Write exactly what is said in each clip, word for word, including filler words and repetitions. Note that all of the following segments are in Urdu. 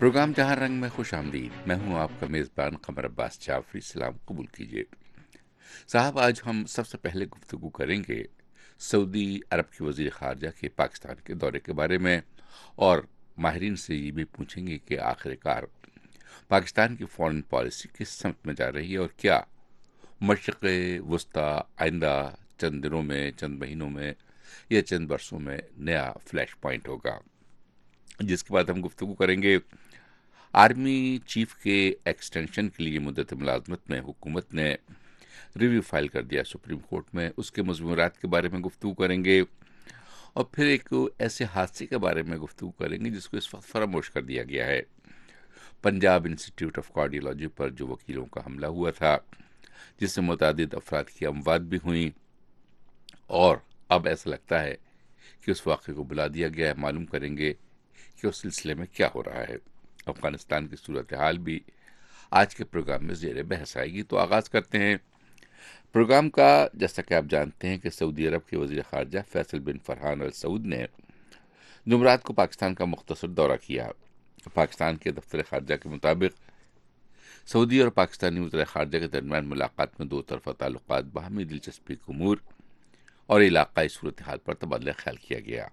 پروگرام جہاں رنگ میں خوش آمدید. میں ہوں آپ کا میزبان قمر عباس جعفری. سلام قبول کیجیے. صاحب، آج ہم سب سے پہلے گفتگو کریں گے سعودی عرب کے وزیر خارجہ کے پاکستان کے دورے کے بارے میں، اور ماہرین سے یہ بھی پوچھیں گے کہ آخر کار پاکستان کی فارن پالیسی کس سمت میں جا رہی ہے، اور کیا مشرق وسطی آئندہ چند دنوں میں، چند مہینوں میں یا چند برسوں میں نیا فلیش پوائنٹ ہوگا. جس کے بعد ہم گفتگو کریں گے آرمی چیف کے ایکسٹینشن کے لیے مدت ملازمت میں حکومت نے ریویو فائل کر دیا سپریم کورٹ میں. اس کے مضمرات کے بارے میں گفتگو کریں گے، اور پھر ایک ایسے حادثے کے بارے میں گفتگو کریں گے جس کو اس وقت فراموش کر دیا گیا ہے. پنجاب انسٹیٹیوٹ آف کارڈیولوجی پر جو وکیلوں کا حملہ ہوا تھا، جس سے متعدد افراد کی اموات بھی ہوئیں، اور اب ایسا لگتا ہے کہ اس واقعے کو بلا دیا گیا ہے. معلوم کریں گے کہ اس سلسلے میں کیا ہو رہا ہے. افغانستان کی صورتحال بھی آج کے پروگرام میں زیر بحث آئے گی. تو آغاز کرتے ہیں پروگرام کا. جیسا کہ آپ جانتے ہیں کہ سعودی عرب کے وزیر خارجہ فیصل بن فرحان ال سعود نے جمعرات کو پاکستان کا مختصر دورہ کیا. پاکستان کے دفتر خارجہ کے مطابق سعودی اور پاکستانی وزیر خارجہ کے درمیان ملاقات میں دو طرفہ تعلقات، باہمی دلچسپی کے امور اور علاقائی صورتحال پر تبادلہ خیال کیا گیا.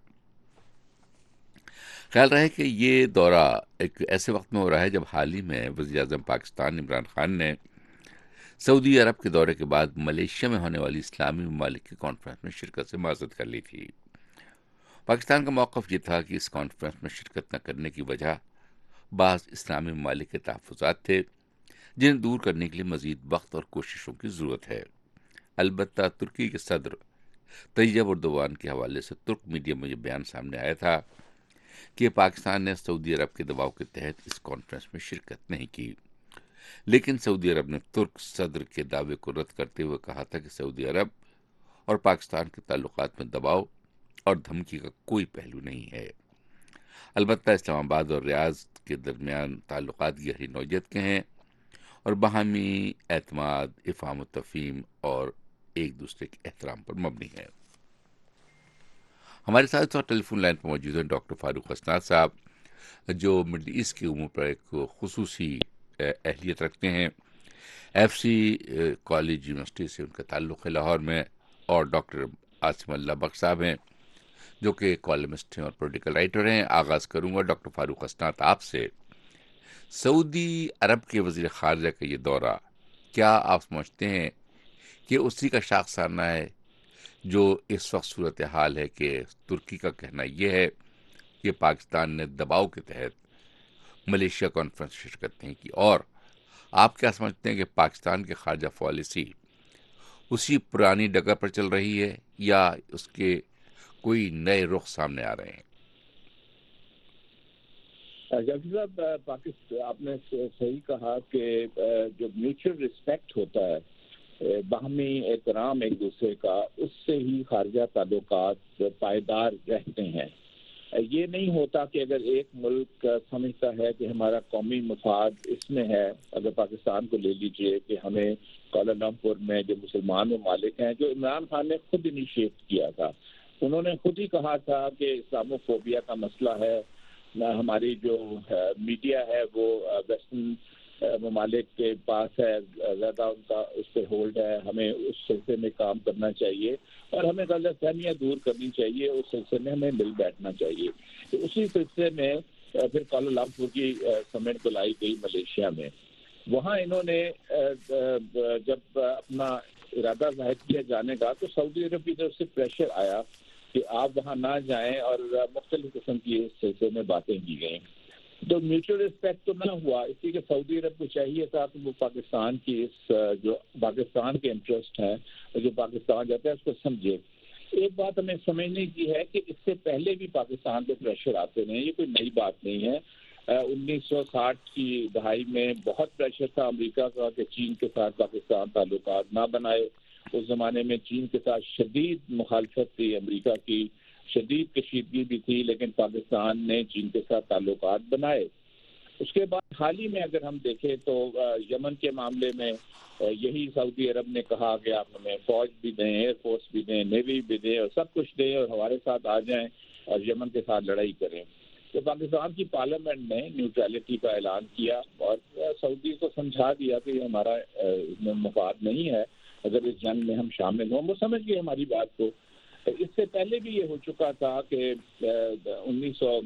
خیال رہے کہ یہ دورہ ایک ایسے وقت میں ہو رہا ہے جب حال ہی میں وزیر اعظم پاکستان عمران خان نے سعودی عرب کے دورے کے بعد ملیشیا میں ہونے والی اسلامی ممالک کی کانفرنس میں شرکت سے معذرت کر لی تھی. پاکستان کا موقف یہ تھا کہ اس کانفرنس میں شرکت نہ کرنے کی وجہ بعض اسلامی ممالک کے تحفظات تھے، جنہیں دور کرنے کے لیے مزید وقت اور کوششوں کی ضرورت ہے. البتہ ترکی کے صدر طیب اردوان کے حوالے سے ترک میڈیا میں یہ بیان سامنے آیا تھا کہ پاکستان نے سعودی عرب کے دباؤ کے تحت اس کانفرنس میں شرکت نہیں کی. لیکن سعودی عرب نے ترک صدر کے دعوے کو رد کرتے ہوئے کہا تھا کہ سعودی عرب اور پاکستان کے تعلقات میں دباؤ اور دھمکی کا کوئی پہلو نہیں ہے. البتہ اسلام آباد اور ریاض کے درمیان تعلقات گہری نوعیت کے ہیں اور باہمی اعتماد، افہام و تفہیم اور ایک دوسرے کے احترام پر مبنی ہے. ہمارے ساتھ اور ٹیلی فون لائن پر موجود ہیں ڈاکٹر فاروق اسناد صاحب، جو مڈل ایسٹ کی امور پر ایک خصوصی اہلیت رکھتے ہیں. ایف سی کالج یونیورسٹی سے ان کا تعلق ہے لاہور میں. اور ڈاکٹر عاصم اللہ بخش صاحب ہیں جو کہ کالمسٹ ہیں اور پولیٹیکل رائٹر ہیں. آغاز کروں گا ڈاکٹر فاروق اسناد آپ سے. سعودی عرب کے وزیر خارجہ کا یہ دورہ، کیا آپ سمجھتے ہیں کہ اسی کا شاخسانہ ہے جو اس وقت صورتحال ہے کہ ترکی کا کہنا یہ ہے کہ پاکستان نے دباؤ کے تحت ملیشیا کانفرنس شرکت نہیں کی، اور آپ کیا سمجھتے ہیں کہ پاکستان کی خارجہ پالیسی اسی پرانی ڈگر پر چل رہی ہے یا اس کے کوئی نئے رخ سامنے آ رہے ہیں؟ جاوید صاحب، پاکستان آپ نے صحیح کہا کہ جو میوچل ریسپیکٹ ہوتا ہے، باہمی احترام ایک دوسرے کا، اس سے ہی خارجہ تعلقات پائیدار رہتے ہیں. یہ نہیں ہوتا کہ اگر ایک ملک سمجھتا ہے کہ ہمارا قومی مفاد اس میں ہے. اگر پاکستان کو لے لیجئے کہ ہمیں کوالالمپور میں جو مسلمان ممالک ہیں، جو عمران خان نے خود انیشیٹ کیا تھا، انہوں نے خود ہی کہا تھا کہ اسلاموفوبیا کا مسئلہ ہے، ہماری جو میڈیا ہے وہ ویسٹرن ممالک کے پاس ہے، زیادہ ان کا اس پہ ہولڈ ہے، ہمیں اس سلسلے میں کام کرنا چاہیے اور ہمیں غلط فہمیاں دور کرنی چاہیے، اس سلسلے میں ہمیں مل بیٹھنا چاہیے. تو اسی سلسلے میں پھر کوالالمپور کی سمٹ بلائی گئی ملیشیا میں. وہاں انہوں نے جب اپنا ارادہ ظاہر کیا جانے کا، تو سعودی عرب کی طرف سے پریشر آیا کہ آپ وہاں نہ جائیں، اور مختلف قسم کی اس سلسلے میں باتیں کی گئیں. تو میوچل رسپیکٹ تو نہ ہوا، اس لیے کہ سعودی عرب کو چاہیے تھا کہ وہ پاکستان کی اس جو پاکستان کے انٹرسٹ ہیں، جو پاکستان جاتا ہے، اس کو سمجھے. ایک بات ہمیں سمجھنے کی ہے کہ اس سے پہلے بھی پاکستان پہ پریشر آتے رہے، یہ کوئی نئی بات نہیں ہے. انیس سو ساٹھ کی دہائی میں بہت پریشر تھا امریکہ کا کہ چین کے ساتھ پاکستان تعلقات نہ بنائے. اس زمانے میں چین کے ساتھ شدید مخالفت تھی، امریکہ کی شدید کشیدگی بھی تھی، لیکن پاکستان نے چین کے ساتھ تعلقات بنائے. اس کے بعد حال ہی میں اگر ہم دیکھیں تو یمن کے معاملے میں یہی سعودی عرب نے کہا کہ آپ ہمیں فوج بھی دیں، ایئر فورس بھی دیں، نیوی بھی دیں، اور سب کچھ دیں اور ہمارے ساتھ آ جائیں اور یمن کے ساتھ لڑائی کریں. تو پاکستان کی پارلیمنٹ نے نیوٹرلٹی کا اعلان کیا اور سعودی کو سمجھا دیا کہ یہ ہمارا اس میں مفاد نہیں ہے اگر اس جنگ میں ہم شامل ہوں. وہ سمجھ گئے ہماری بات کو. اس سے پہلے بھی یہ ہو چکا تھا کہ انیس سو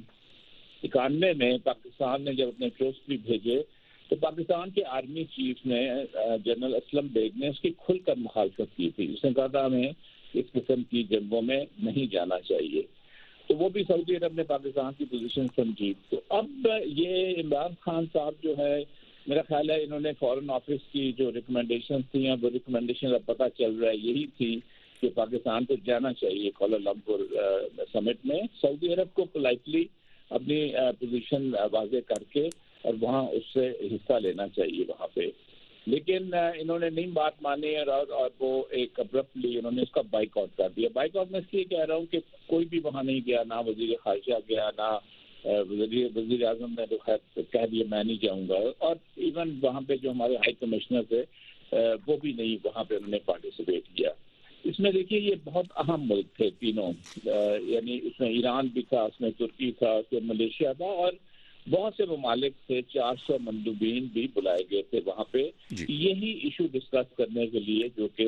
اکانوے میں پاکستان نے جب اپنے ٹروپس بھی بھیجے تو پاکستان کے آرمی چیف نے جنرل اسلم بیگ نے اس کی کھل کر مخالفت کی تھی. اس نے کہا تھا ہمیں اس قسم کی جنگوں میں نہیں جانا چاہیے. تو وہ بھی سعودی عرب نے پاکستان کی پوزیشن سمجھی. تو اب یہ عمران خان صاحب جو ہے میرا خیال ہے انہوں نے فارن آفس کی جو ریکمنڈیشن تھیں وہ ریکمنڈیشن اب پتہ چل رہا ہے یہی تھی کہ پاکستان کو جانا چاہیے کوالالمپور سمٹ میں. سعودی عرب کو پولائٹلی اپنی پوزیشن واضح کر کے اور وہاں اس سے حصہ لینا چاہیے وہاں پہ. لیکن انہوں نے نہیں بات مانی اور اور وہ ایک ابرپٹلی انہوں نے اس کا بائک آؤٹ کر دیا. بائک آؤٹ میں اس لیے کہہ رہا ہوں کہ کوئی بھی وہاں نہیں گیا, نہ وزیر خارجہ گیا, نہ وزیر وزیر اعظم نے تو خیر کہہ دیا میں نہیں جاؤں گا, اور ایون وہاں پہ جو ہمارے ہائی کمشنر تھے وہ بھی نہیں وہاں پہ انہوں نے پارٹیسپیٹ کیا. اس میں دیکھیے یہ بہت اہم ملک تھے تینوں, یعنی اس میں ایران بھی تھا, اس میں ترکی تھا, اس میں ملیشیا تھا, اور بہت سے ممالک سے چار سو مندوبین بھی بلائے گئے تھے وہاں پہ جی. یہی ایشو ڈسکس کرنے کے لیے جو کہ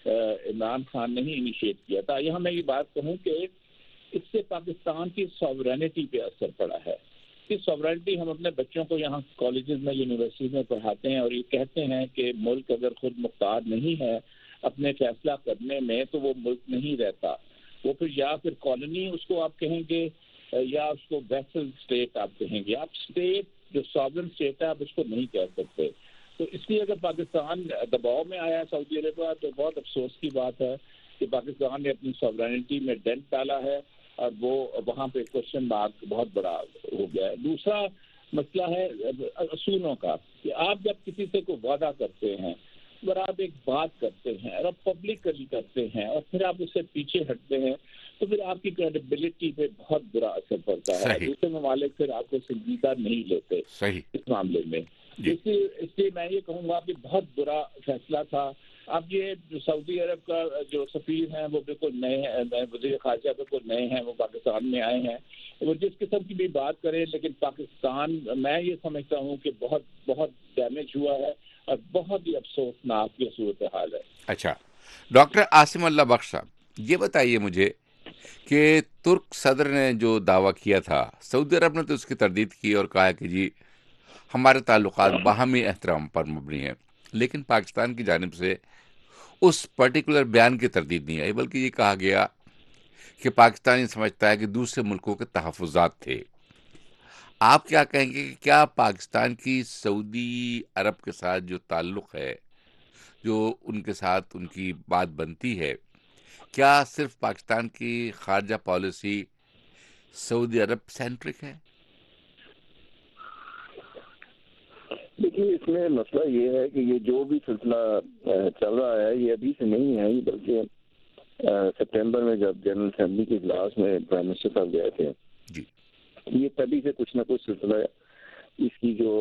عمران خان نے ہی انیشیٹ کیا تھا. یہاں میں یہ بات کہوں کہ اس سے پاکستان کی ساورینٹی پہ اثر پڑا ہے. اس ساورینٹی ہم اپنے بچوں کو یہاں کالجز میں یونیورسٹیز میں پڑھاتے ہیں اور یہ کہتے ہیں کہ ملک اگر خود مختار نہیں ہے اپنے فیصلہ کرنے میں تو وہ ملک نہیں رہتا. وہ پھر یا پھر کالونی اس کو آپ کہیں گے یا اس کو ویسل اسٹیٹ آپ کہیں گے. آپ اسٹیٹ جو ساورن اسٹیٹ ہے آپ اس کو نہیں کہہ سکتے. تو اس لیے اگر پاکستان دباؤ میں آیا سعودی عرب کا تو بہت افسوس کی بات ہے کہ پاکستان نے اپنی ساورینٹی میں ڈینٹ ڈالا ہے اور وہ وہاں پہ کوشچن مارک بہت بڑا ہو گیا ہے. دوسرا مسئلہ ہے اصولوں کا کہ آپ جب کسی سے کوئی وعدہ کرتے ہیں اگر آپ ایک بات کرتے ہیں اور آپ پبلکلی کرتے ہیں اور پھر آپ اس سے پیچھے ہٹتے ہیں تو پھر آپ کی کریڈیبلٹی پہ بہت برا اثر پڑتا ہے. دوسرے ممالک پھر آپ کو سنجیدہ نہیں لیتے صحیح اس معاملے میں. اس لیے اس لیے میں یہ کہوں گا کہ بہت برا فیصلہ تھا. اب یہ جو سعودی عرب کا جو سفیر ہیں وہ بالکل نئے ہیں, وزیر خارجہ بالکل نئے ہیں, وہ پاکستان میں آئے ہیں, وہ جس قسم کی بھی بات کریں لیکن پاکستان میں یہ سمجھتا ہوں کہ بہت بہت ڈیمیج ہوا ہے اور بہت ہی افسوسناک یہ صورتحال ہے. اچھا ڈاکٹر عاصم اللہ بخش صاحب یہ بتائیے مجھے کہ ترک صدر نے جو دعویٰ کیا تھا سعودی عرب نے تو اس کی تردید کی اور کہا کہ جی ہمارے تعلقات باہمی احترام پر مبنی ہیں, لیکن پاکستان کی جانب سے اس پرٹیکولر بیان کی تردید نہیں آئی بلکہ یہ کہا گیا کہ پاکستان یہ سمجھتا ہے کہ دوسرے ملکوں کے تحفظات تھے. آپ کیا کہیں گے کہ کیا پاکستان کی سعودی عرب کے ساتھ جو تعلق ہے, جو ان کے ساتھ ان کی بات بنتی ہے, کیا صرف پاکستان کی خارجہ پالیسی سعودی عرب سینٹرک ہے؟ دیکھیے اس میں مسئلہ یہ ہے کہ یہ جو بھی سلسلہ چل رہا ہے یہ ابھی سے نہیں ہے, بلکہ سپٹمبر میں جب جنرل اسمبلی کے اجلاس میں پرائم منسٹر صاحب گئے تھے جی یہ تبھی سے کچھ نہ کچھ سلسلہ اس کی جو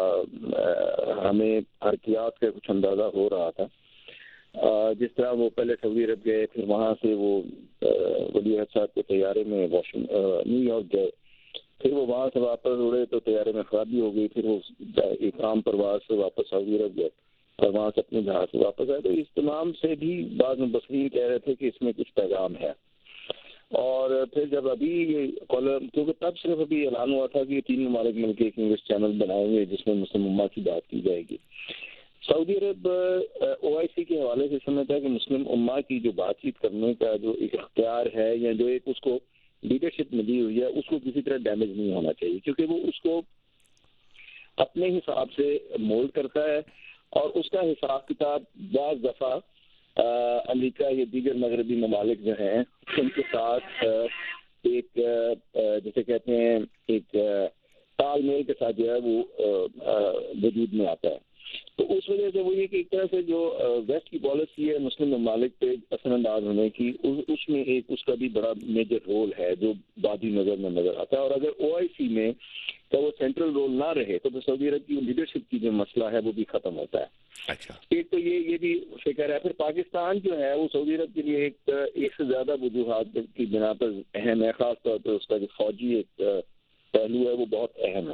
ہمیں حرکیات کا کچھ اندازہ ہو رہا تھا. جس طرح وہ پہلے سعودی عرب گئے, پھر وہاں سے وہ ولی عہد صاحب کے طیارے میں نیو یارک گئے, پھر وہ وہاں سے واپس اڑے تو طیارے میں خرابی ہو گئی, پھر وہ ایک عام پرواز سے واپس سعودی عرب گئے اور وہاں سے اپنے جہاز سے واپس آئے. تو اس تمام سے بھی بعض مبصرین کہہ رہے تھے کہ اس میں کچھ پیغام ہے. اور پھر جب ابھی یہ کالر کیونکہ تب صرف ابھی اعلان ہوا تھا کہ یہ تین ممالک مل کے ایک انگلش چینل بنائیں گے جس میں مسلم امہ کی بات کی جائے گی. سعودی عرب او آئی سی کے حوالے سے سمجھتا ہے کہ مسلم امہ کی جو بات چیت کرنے کا جو ایک اختیار ہے یا جو ایک اس کو لیڈرشپ ملی ہوئی ہے اس کو کسی طرح ڈیمیج نہیں ہونا چاہیے, کیونکہ وہ اس کو اپنے حساب سے مولڈ کرتا ہے اور اس کا حساب کتاب بعض دفعہ امریکہ یا دیگر مغربی ممالک جو ہیں ان کے ساتھ ایک جیسے کہتے ہیں ایک تال میل کے ساتھ جو ہے وہ وجود میں آتا ہے. تو اس وجہ سے وہ یہ کہ ایک طرح سے جو ویسٹ کی پالیسی ہے مسلم ممالک پہ اثر انداز ہونے کی, اس میں ایک اس کا بھی بڑا میجر رول ہے جو بادی نظر میں نظر آتا ہے. اور اگر او آئی سی میں تو وہ سینٹرل رول نہ رہے تو پھر سعودی عرب کی لیڈرشپ کی جو مسئلہ ہے وہ بھی ختم ہوتا ہے. اچھا ایک تو یہ یہ بھی فکر ہے. پھر پاکستان جو ہے وہ سعودی عرب کے لیے ایک ایک سے زیادہ وجوہات کی بنا پر اہم ہے, خاص طور پہ اس کا جو فوجی ایک پہلو ہے وہ بہت اہم ہے.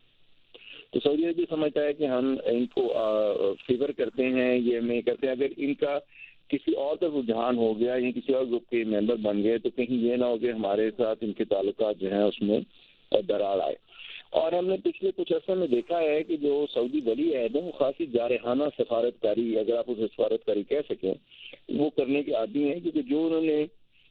تو سعودی عرب بھی سمجھتا ہے کہ ہم ان کو فیور کرتے ہیں, یہ میں کرتے ہیں, اگر ان کا کسی اور طرف رجحان ہو گیا یا کسی اور گروپ کے ممبر بن گئے تو کہیں یہ نہ ہو کہ ہمارے ساتھ ان کے تعلقات جو ہیں اس میں درار آئے. اور ہم نے پچھلے کچھ عرصے میں دیکھا ہے کہ جو سعودی ولی عہد ہیں وہ خاصی جارحانہ سفارت کاری, اگر آپ اسے سفارت کاری کہہ سکیں, وہ کرنے کے عادی ہیں, کیونکہ جو انہوں نے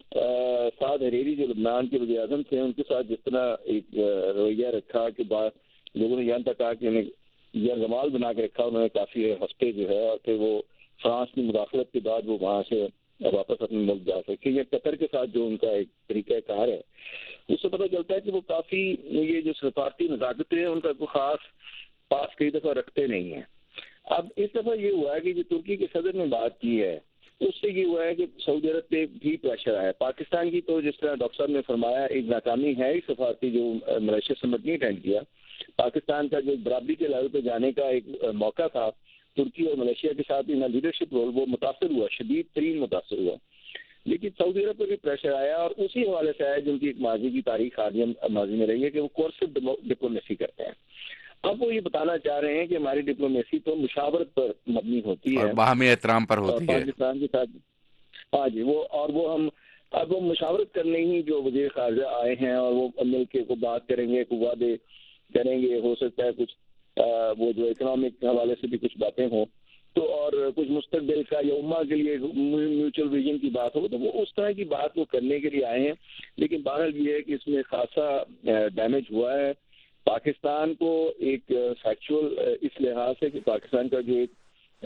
سعد حریری جو لبنان کے وزیر اعظم تھے ان کے ساتھ جس طرح ایک رویہ رکھا کہ بعض لوگوں نے یہاں تک کہا کہ انہیں یہ جمال بنا کے رکھا انہوں نے کافی ہفتے جو ہے, اور پھر وہ فرانس کی مداخلت کے بعد وہ وہاں سے واپس اپنے ملک جا سکے. یا قطر کے ساتھ جو ان کا ایک طریقہ کار ہے اس سے پتہ چلتا ہے کہ وہ کافی یہ جو سفارتی نزاکتیں ہیں ان کا کوئی خاص پاس کئی دفعہ رکھتے نہیں ہیں. اب اس دفعہ یہ ہوا ہے کہ جو ترکی کے صدر نے بات کی ہے اس سے یہ ہوا ہے کہ سعودی عرب پہ بھی پریشر آیا. پاکستان کی تو جس طرح ڈاکٹر صاحب نے فرمایا ایک ناکامی ہے ہی سفارتی, جو ملیشیا سمٹ نہیں اٹینڈ کیا. پاکستان کا جو برابری کے لیول پہ جانے کا ایک موقع تھا ترکی اور ملیشیا کے ساتھ ان لیڈرشپ رول, وہ متاثر ہوا, شدید ترین متاثر ہوا. لیکن سعودی عرب پہ بھی پریشر آیا اور اسی حوالے سے آیا جن کی ایک ماضی کی تاریخ حالیہ ماضی میں رہی ہے کہ وہ کورسو ڈپلومیسی کرتے ہیں. اب وہ یہ بتانا چاہ رہے ہیں کہ ہماری ڈپلومیسی تو مشاورت پر مبنی ہوتی ہے, باہمی احترام پر ہوتی ہے پاکستان کے ساتھ. ہاں جی, وہ اور وہ ہم اب وہ مشاورت کرنے ہی جو وزیر خارجہ آئے ہیں اور وہ مل کے کو بات کریں گے, کو وعدے کریں گے, ہو سکتا ہے کچھ وہ جو اکنامک حوالے سے بھی کچھ باتیں ہوں تو, اور کچھ مستقبل کا یا امہ کے لیے میوچل ویژن کی بات ہو تو وہ اس طرح کی بات وہ کرنے کے لیے آئے ہیں. لیکن بہرحال یہ ہے کہ اس میں خاصا ڈیمیج ہوا ہے پاکستان کو ایک فیکچول اس لحاظ سے کہ پاکستان کا جو ایک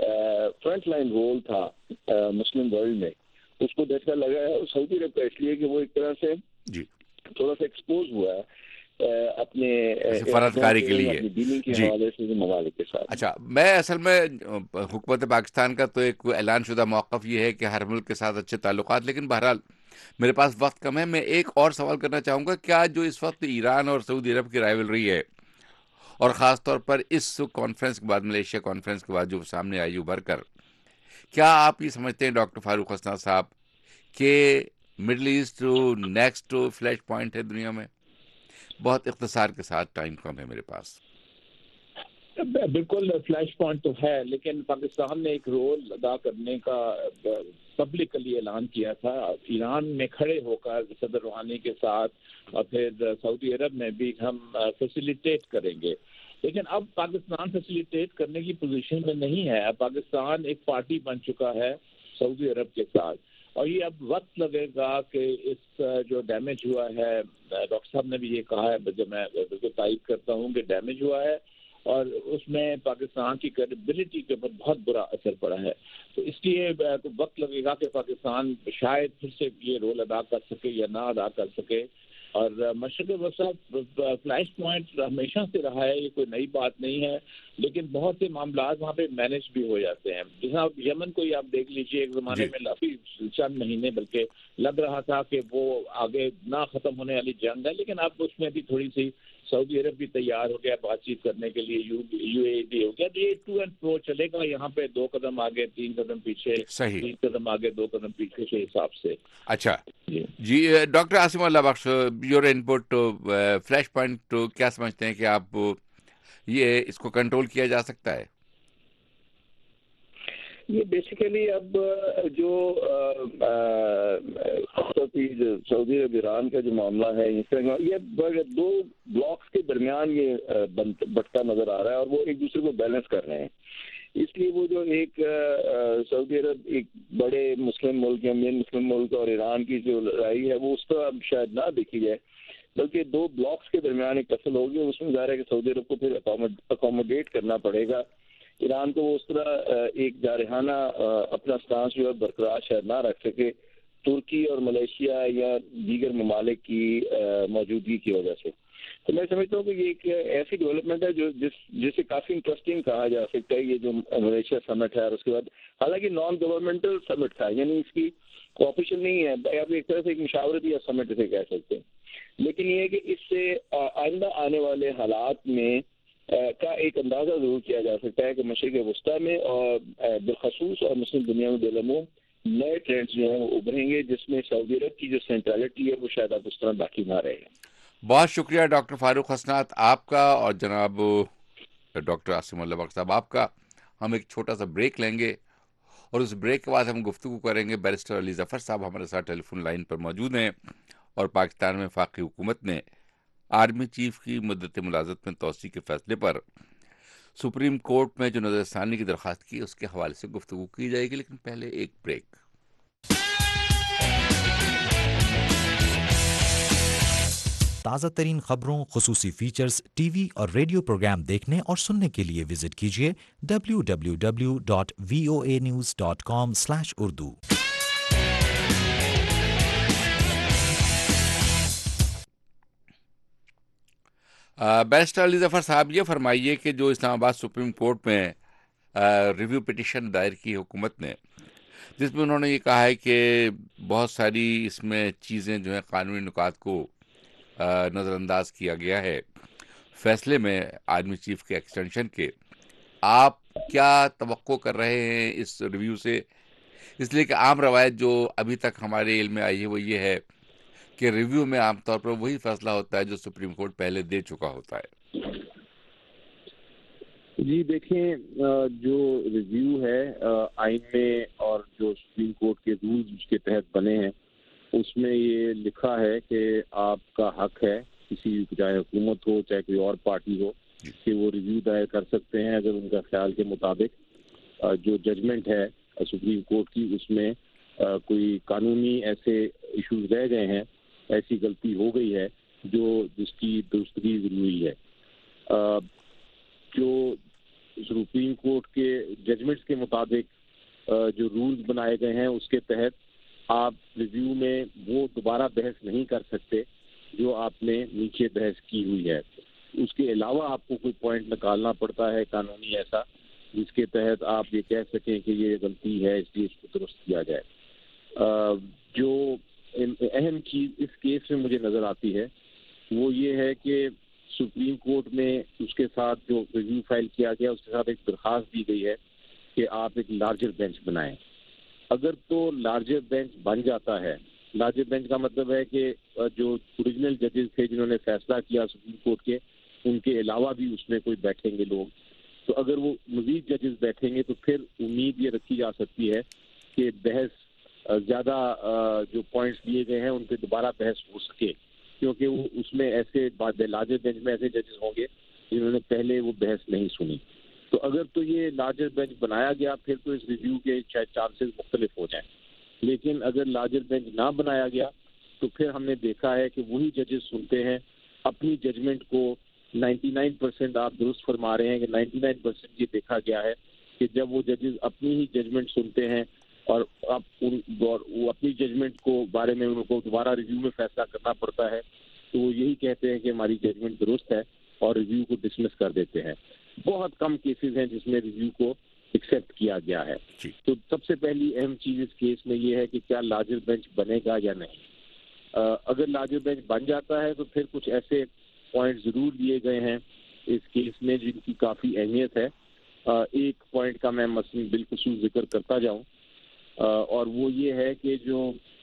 فرنٹ لائن رول تھا مسلم ورلڈ میں اس کو دھچکا لگا ہے. اور سعودی عرب کا اس لیے کہ وہ ایک طرح سے جی تھوڑا سا ایکسپوز ہوا ہے اپنے سفارت کاری کے لیے دینی کے جی حوالے سے ممالک کے ساتھ. اچھا, میں اصل میں حکومت پاکستان کا تو ایک اعلان شدہ موقف یہ ہے کہ ہر ملک کے ساتھ اچھے تعلقات, لیکن بہرحال میرے پاس وقت کم ہے. میں ایک اور سوال کرنا چاہوں گا, کیا جو اس وقت ایران اور سعودی عرب کی رائیولری ہے اور خاص طور پر اس کانفرنس کے بعد, ملیشیا کانفرنس کے بعد جو سامنے آئی ابھر کر, کیا آپ یہ سمجھتے ہیں ڈاکٹر فاروق حسنہ صاحب کہ Middle East next flash point ہے دنیا میں؟ بہت اختصار کے ساتھ, ٹائم کم ہے میرے پاس. بالکل فلیش پوائنٹ تو ہے, لیکن پاکستان نے ایک رول ادا کرنے کا پبلکلی اعلان کیا تھا ایران میں کھڑے ہو کر صدر روحانی کے ساتھ, اور پھر سعودی عرب میں بھی ہم فیسیلیٹیٹ کریں گے. لیکن اب پاکستان فیسیلیٹیٹ کرنے کی پوزیشن میں نہیں ہے. اب پاکستان ایک پارٹی بن چکا ہے سعودی عرب کے ساتھ, اور یہ اب وقت لگے گا کہ اس جو ڈیمیج ہوا ہے, ڈاکٹر صاحب نے بھی یہ کہا ہے, جو میں بالکل تائید کرتا ہوں کہ ڈیمیج ہوا ہے اور اس میں پاکستان کی کریڈیبلٹی کے اوپر بہت برا اثر پڑا ہے. تو اس لیے وقت لگے گا کہ پاکستان شاید پھر سے یہ رول ادا کر سکے یا نہ ادا کر سکے. اور مشرق وسط فلیش پوائنٹ ہمیشہ سے رہا ہے, یہ کوئی نئی بات نہیں ہے, لیکن بہت سے معاملات وہاں پہ مینج بھی ہو جاتے ہیں. جیسا یمن کو ہی آپ دیکھ لیجیے, ایک زمانے میں کافی چند مہینے بلکہ لگ رہا تھا کہ وہ آگے نہ ختم ہونے والی جنگ ہے, لیکن اب اس میں بھی تھوڑی سی سعودی عرب بھی تیار ہو گیا بات چیت کرنے کے لیے, یو اے بھی ہو گیا. تو یہ ٹو اینڈ پرو چلے گا, یہاں پہ دو قدم آگے تین قدم پیچھے, تین قدم آگے دو قدم پیچھے کے حساب سے. اچھا جی, doctor Asim Allah Bakhsh, your input flash point کیا سمجھتے ہیں کہ آپ یہ اس کو کنٹرول کیا جا سکتا ہے؟ یہ بیسیکلی اب جو سعودی عرب ایران کا جو معاملہ ہے اس طرح یہ دو بلاکس کے درمیان یہ بٹتا نظر آ رہا ہے اور وہ ایک دوسرے کو بیلنس کر رہے ہیں. اس لیے وہ جو ایک سعودی عرب ایک بڑے مسلم ملک یا مین مسلم ملک اور ایران کی جو لڑائی ہے وہ اس طرح اب شاید نہ دیکھی جائے, بلکہ دو بلاکس کے درمیان ایک فصل ہوگی. اس میں ظاہر ہے کہ سعودی عرب کو پھر اکوموڈیٹ کرنا پڑے گا. ایران کو وہ اس طرح ایک جارحانہ اپنا سٹانس جو ہے برقرار شاید نہ رکھ سکے ترکی اور ملیشیا یا دیگر ممالک کی موجودگی کی وجہ سے. تو میں سمجھتا ہوں کہ یہ ایک ایسی ڈیولپمنٹ ہے جو جس جسے کافی انٹرسٹنگ کہا جا سکتا ہے یہ جو ملیشیا سمٹ ہے. اور اس کے بعد حالانکہ نان گورنمنٹل سمٹ تھا, یعنی اس کی آفیشیل نہیں ہے, آپ ایک طرح سے ایک مشاورتی یا سمٹ اسے کہہ سکتے ہیں, لیکن یہ ہے کہ اس سے آئندہ آنے والے حالات میں کا ایک اندازہ ضرور کیا جا سکتا ہے کہ مشرق وسطیٰ میں اور بالخصوص اور مسلم دنیا میں بالعموم نئے ٹرینڈز جو ہیں وہ ابھریں گے, جس میں سعودی عرب کی جو سینٹرلٹی ہے وہ شاید اب اس طرح باقی نہ رہے. بہت شکریہ ڈاکٹر فاروق حسنات آپ کا اور جناب ڈاکٹر عاصم اللہ بخش صاحب آپ کا. ہم ایک چھوٹا سا بریک لیں گے اور اس بریک کے بعد ہم گفتگو کریں گے. بیرسٹر علی ظفر صاحب ہمارے ساتھ ٹیلی فون لائن پر موجود ہیں اور پاکستان میں وفاقی حکومت نے آرمی چیف کی مدت ملازمت میں توسیع کے فیصلے پر سپریم کورٹ میں جو نظر ثانی کی درخواست کی اس کے حوالے سے گفتگو کی جائے گی، لیکن پہلے ایک بریک. تازہ ترین خبروں، خصوصی فیچرز، ٹی وی اور ریڈیو پروگرام دیکھنے اور سننے کے لیے وزٹ کیجیے W W W dot V O A news dot com slash Urdu. Barrister Ali Zafar صاحب یہ فرمائیے کہ جو اسلام آباد سپریم کورٹ میں ریویو پٹیشن دائر کی حکومت نے، جس میں انہوں نے یہ کہا ہے کہ بہت ساری اس میں چیزیں جو ہیں قانونی نکات کو نظر انداز کیا گیا ہے فیصلے میں آرمی چیف کے ایکسٹینشن کے، آپ کیا توقع کر رہے ہیں اس ریویو سے؟ اس لیے کہ عام روایت جو ابھی تک ہمارے علم میں آئی ہے وہ یہ ہے کہ ریویو میں عام طور پر وہی فیصلہ ہوتا ہے جو سپریم کورٹ پہلے دے چکا ہوتا ہے. جی دیکھیں، جو ریویو ہے آئین میں اور جو سپریم کورٹ کے رولز اس کے تحت بنے ہیں اس میں یہ لکھا ہے کہ آپ کا حق ہے، کسی چاہے حکومت ہو چاہے کوئی اور پارٹی ہو، کہ وہ ریویو دائر کر سکتے ہیں اگر ان کا خیال کے مطابق جو ججمنٹ ہے سپریم کورٹ کی اس میں کوئی قانونی ایسے ایشوز رہ گئے ہیں، ایسی غلطی ہو گئی ہے جو جس کی درستگی ضروری ہے. جو سپریم کورٹ کے ججمنٹس کے مطابق جو رولز بنائے گئے ہیں اس کے تحت آپ ریویو میں وہ دوبارہ بحث نہیں کر سکتے جو آپ نے نیچے بحث کی ہوئی ہے. اس کے علاوہ آپ کو کوئی پوائنٹ نکالنا پڑتا ہے قانونی ایسا جس کے تحت آپ یہ کہہ سکیں کہ یہ غلطی ہے اس لیے اس کو درست کیا جائے. جو اہم چیز اس کیس میں مجھے نظر آتی ہے وہ یہ ہے کہ سپریم کورٹ میں اس کے ساتھ جو ریویو فائل کیا گیا اس کے ساتھ ایک درخواست دی گئی ہے کہ آپ ایک لارجر بینچ بنائیں. اگر تو لارجر بینچ بن جاتا ہے، لارجر بینچ کا مطلب ہے کہ جو اوریجنل ججز تھے جنہوں نے فیصلہ کیا سپریم کورٹ کے، ان کے علاوہ بھی اس میں کوئی بیٹھیں گے لوگ، تو اگر وہ مزید ججز بیٹھیں گے تو پھر امید یہ رکھی جا سکتی ہے کہ بحث زیادہ جو پوائنٹس دیے گئے ہیں ان پہ دوبارہ بحث ہو سکے، کیونکہ وہ اس میں ایسے لارجر بینچ میں ایسے ججز ہوں گے جنہوں نے پہلے وہ بحث نہیں سنی. تو اگر تو یہ لارجر بینچ بنایا گیا پھر تو اس ریویو کے چانسز مختلف ہو جائیں، لیکن اگر لارجر بینچ نہ بنایا گیا تو پھر ہم نے دیکھا ہے کہ وہی ججز سنتے ہیں اپنی ججمنٹ کو. نائنٹی نائن پرسینٹ آپ درست فرما رہے ہیں کہ نائنٹی نائن پرسینٹ یہ دیکھا گیا ہے کہ جب وہ ججز اپنی ہی ججمنٹ سنتے ہیں اور اب ان وہ اپنی ججمنٹ کو بارے میں ان کو دوبارہ ریویو میں فیصلہ کرنا پڑتا ہے تو وہ یہی کہتے ہیں کہ ہماری ججمنٹ درست ہے اور ریویو کو ڈسمس کر دیتے ہیں. بہت کم کیسز ہیں جس میں ریویو کو ایکسیپٹ کیا گیا ہے. تو سب سے پہلی اہم چیز اس کیس میں یہ ہے کہ کیا لارجر بینچ بنے گا یا نہیں. اگر لارجر بینچ بن جاتا ہے تو پھر کچھ ایسے پوائنٹ ضرور دیے گئے ہیں اس کیس میں جن کی کافی اہمیت ہے. ایک پوائنٹ کا میں مثلاً بالخصوص ذکر کرتا جاؤں اور وہ یہ ہے کہ جو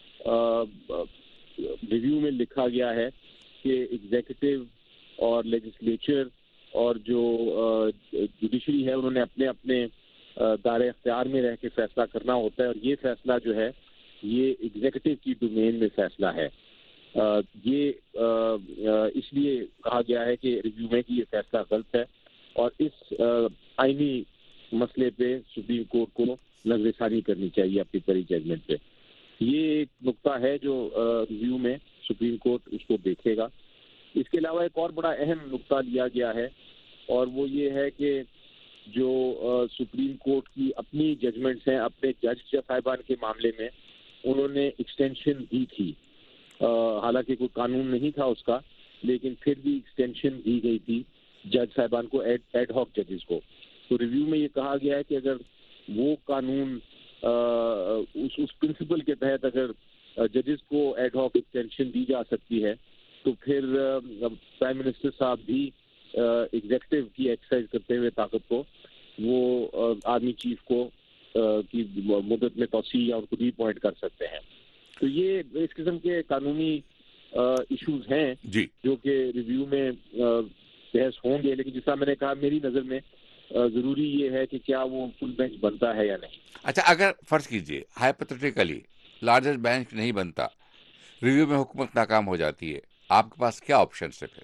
ریویو میں لکھا گیا ہے کہ ایگزیکٹو اور لیجسلیچر اور جو جوڈیشری ہے انہوں نے اپنے اپنے دائرہ اختیار میں رہ کے فیصلہ کرنا ہوتا ہے اور یہ فیصلہ جو ہے یہ ایگزیکٹو کی ڈومین میں فیصلہ ہے. یہ اس لیے کہا گیا ہے کہ ریویو میں کہ یہ فیصلہ غلط ہے اور اس آئینی مسئلے پہ سپریم کورٹ کو نظر ثانی کرنی چاہیے اپنی پری ججمنٹ پہ. یہ ایک نقطہ ہے جو ریویو میں سپریم کورٹ اس کو دیکھے گا. اس کے علاوہ ایک اور بڑا اہم نقطہ لیا گیا ہے اور وہ یہ ہے کہ جو سپریم کورٹ کی اپنی ججمنٹس ہیں اپنے جج صاحبان کے معاملے میں انہوں نے ایکسٹینشن دی تھی. حالانکہ کوئی قانون نہیں تھا اس کا لیکن پھر بھی ایکسٹینشن دی گئی تھی جج صاحبان کو، ایڈ ہاک ججز کو. تو ریویو میں یہ کہا گیا ہے کہ اگر وہ قانون اس اس پرنسپل کے تحت اگر ججز کو ایڈ ہاک ایکسٹینشن دی جا سکتی ہے تو پھر پرائم منسٹر صاحب بھی ایگزیکٹو کی ایکسرسائز کرتے ہوئے طاقت کو وہ آرمی چیف کو کی مدت میں توسیع یا ان کو ری اپوائنٹ کر سکتے ہیں. تو یہ اس قسم کے قانونی ایشوز ہیں جی جو کہ ریویو میں بحث ہوں گے، لیکن جیسا میں نے کہا میری نظر میں ضروری یہ ہے کہ کیا وہ فل بینچ بنتا ہے یا نہیں. اچھا، اگر فرض کیجئے ہائپوتھیٹیکلی لارجسٹ بینچ نہیں بنتا، ریویو میں حکومت ناکام ہو جاتی ہے، آپ کے پاس کیا آپشنس ہے پھر؟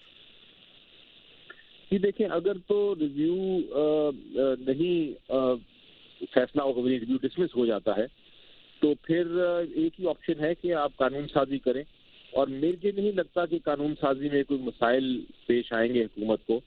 جی دیکھیں، اگر تو ریویو نہیں فیصلہ ہوگا، ریویو ڈسمس ہو جاتا ہے، تو پھر ایک ہی آپشن ہے کہ آپ قانون سازی کریں. اور مجھے نہیں لگتا کہ قانون سازی میں کوئی مسائل پیش آئیں گے حکومت کو،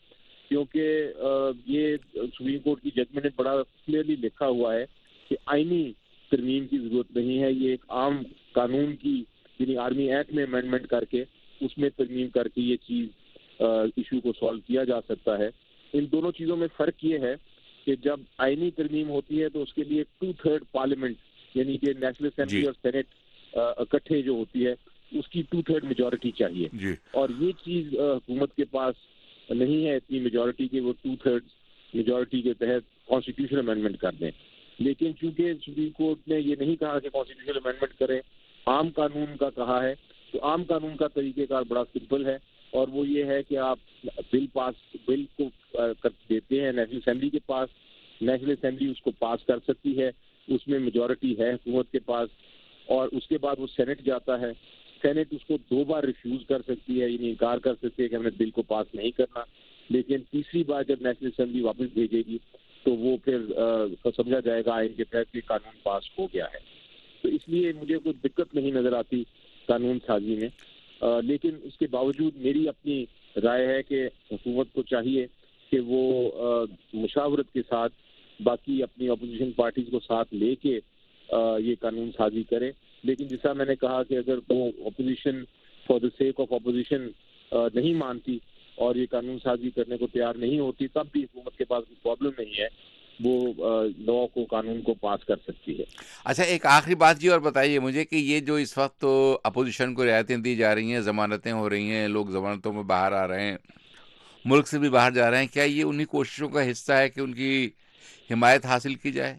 کیونکہ یہ سپریم کورٹ کی ججمنٹ نے بڑا کلیئرلی لکھا ہوا ہے کہ آئینی ترمیم کی ضرورت نہیں ہے. یہ ایک عام قانون کی، یعنی آرمی ایکٹ میں امینڈمنٹ کر کے اس میں ترمیم کر کے یہ چیز ایشو کو سالو کیا جا سکتا ہے. ان دونوں چیزوں میں فرق یہ ہے کہ جب آئینی ترمیم ہوتی ہے تو اس کے لیے ٹو تھرڈ پارلیمنٹ، یعنی کہ نیشنل اسمبلی اور سینٹ اکٹھے جو ہوتی ہے اس کی ٹو تھرڈ میجورٹی چاہیے. جی. اور یہ چیز حکومت کے پاس نہیں ہے اتنی میجورٹی کہ وہ ٹو تھرڈ میجورٹی کے تحت کانسٹیٹیوشن امینڈمنٹ کر دیں. لیکن چونکہ سپریم کورٹ نے یہ نہیں کہا کہ کانسٹیٹیوشن امینڈمنٹ کریں، عام قانون کا کہا ہے، تو عام قانون کا طریقہ کار بڑا سمپل ہے، اور وہ یہ ہے کہ آپ بل پاس بل کو دیتے ہیں نیشنل اسمبلی کے پاس، نیشنل اسمبلی اس کو پاس کر سکتی ہے، اس میں میجورٹی ہے حکومت کے پاس، اور اس کے بعد وہ سینٹ جاتا ہے. سینٹ اس کو دو بار ریفیوز کر سکتی ہے، یعنی انکار کر سکتی ہے کہ ہمیں بل کو پاس نہیں کرنا، لیکن تیسری بار جب نیشنل اسمبلی واپس بھیجے گی تو وہ پھر سمجھا جائے گا آئین کے تحت کہ قانون پاس ہو گیا ہے. تو اس لیے مجھے کوئی دقت نہیں نظر آتی قانون سازی میں. آ, لیکن اس کے باوجود میری اپنی رائے ہے کہ حکومت کو چاہیے کہ وہ آ, مشاورت کے ساتھ باقی اپنی اپوزیشن پارٹیز کو ساتھ لے کے آ, یہ قانون سازی کرے. لیکن جیسا میں نے کہا کہ اگر وہ opposition for the sake of opposition نہیں مانتی اور یہ قانون سازی کرنے کو تیار نہیں ہوتی، تب بھی حکومت کے پاس کوئی پرابلم نہیں ہے، وہ لا کو قانون کو پاس کر سکتی ہے. اچھا، ایک آخری بات جی اور بتائیے مجھے کہ یہ جو اس وقت تو اپوزیشن کو رعایتیں دی جا رہی ہیں، ضمانتیں ہو رہی ہیں، لوگ ضمانتوں میں باہر آ رہے ہیں، ملک سے بھی باہر جا رہے ہیں، کیا یہ انہی کوششوں کا حصہ ہے کہ ان کی حمایت حاصل کی جائے؟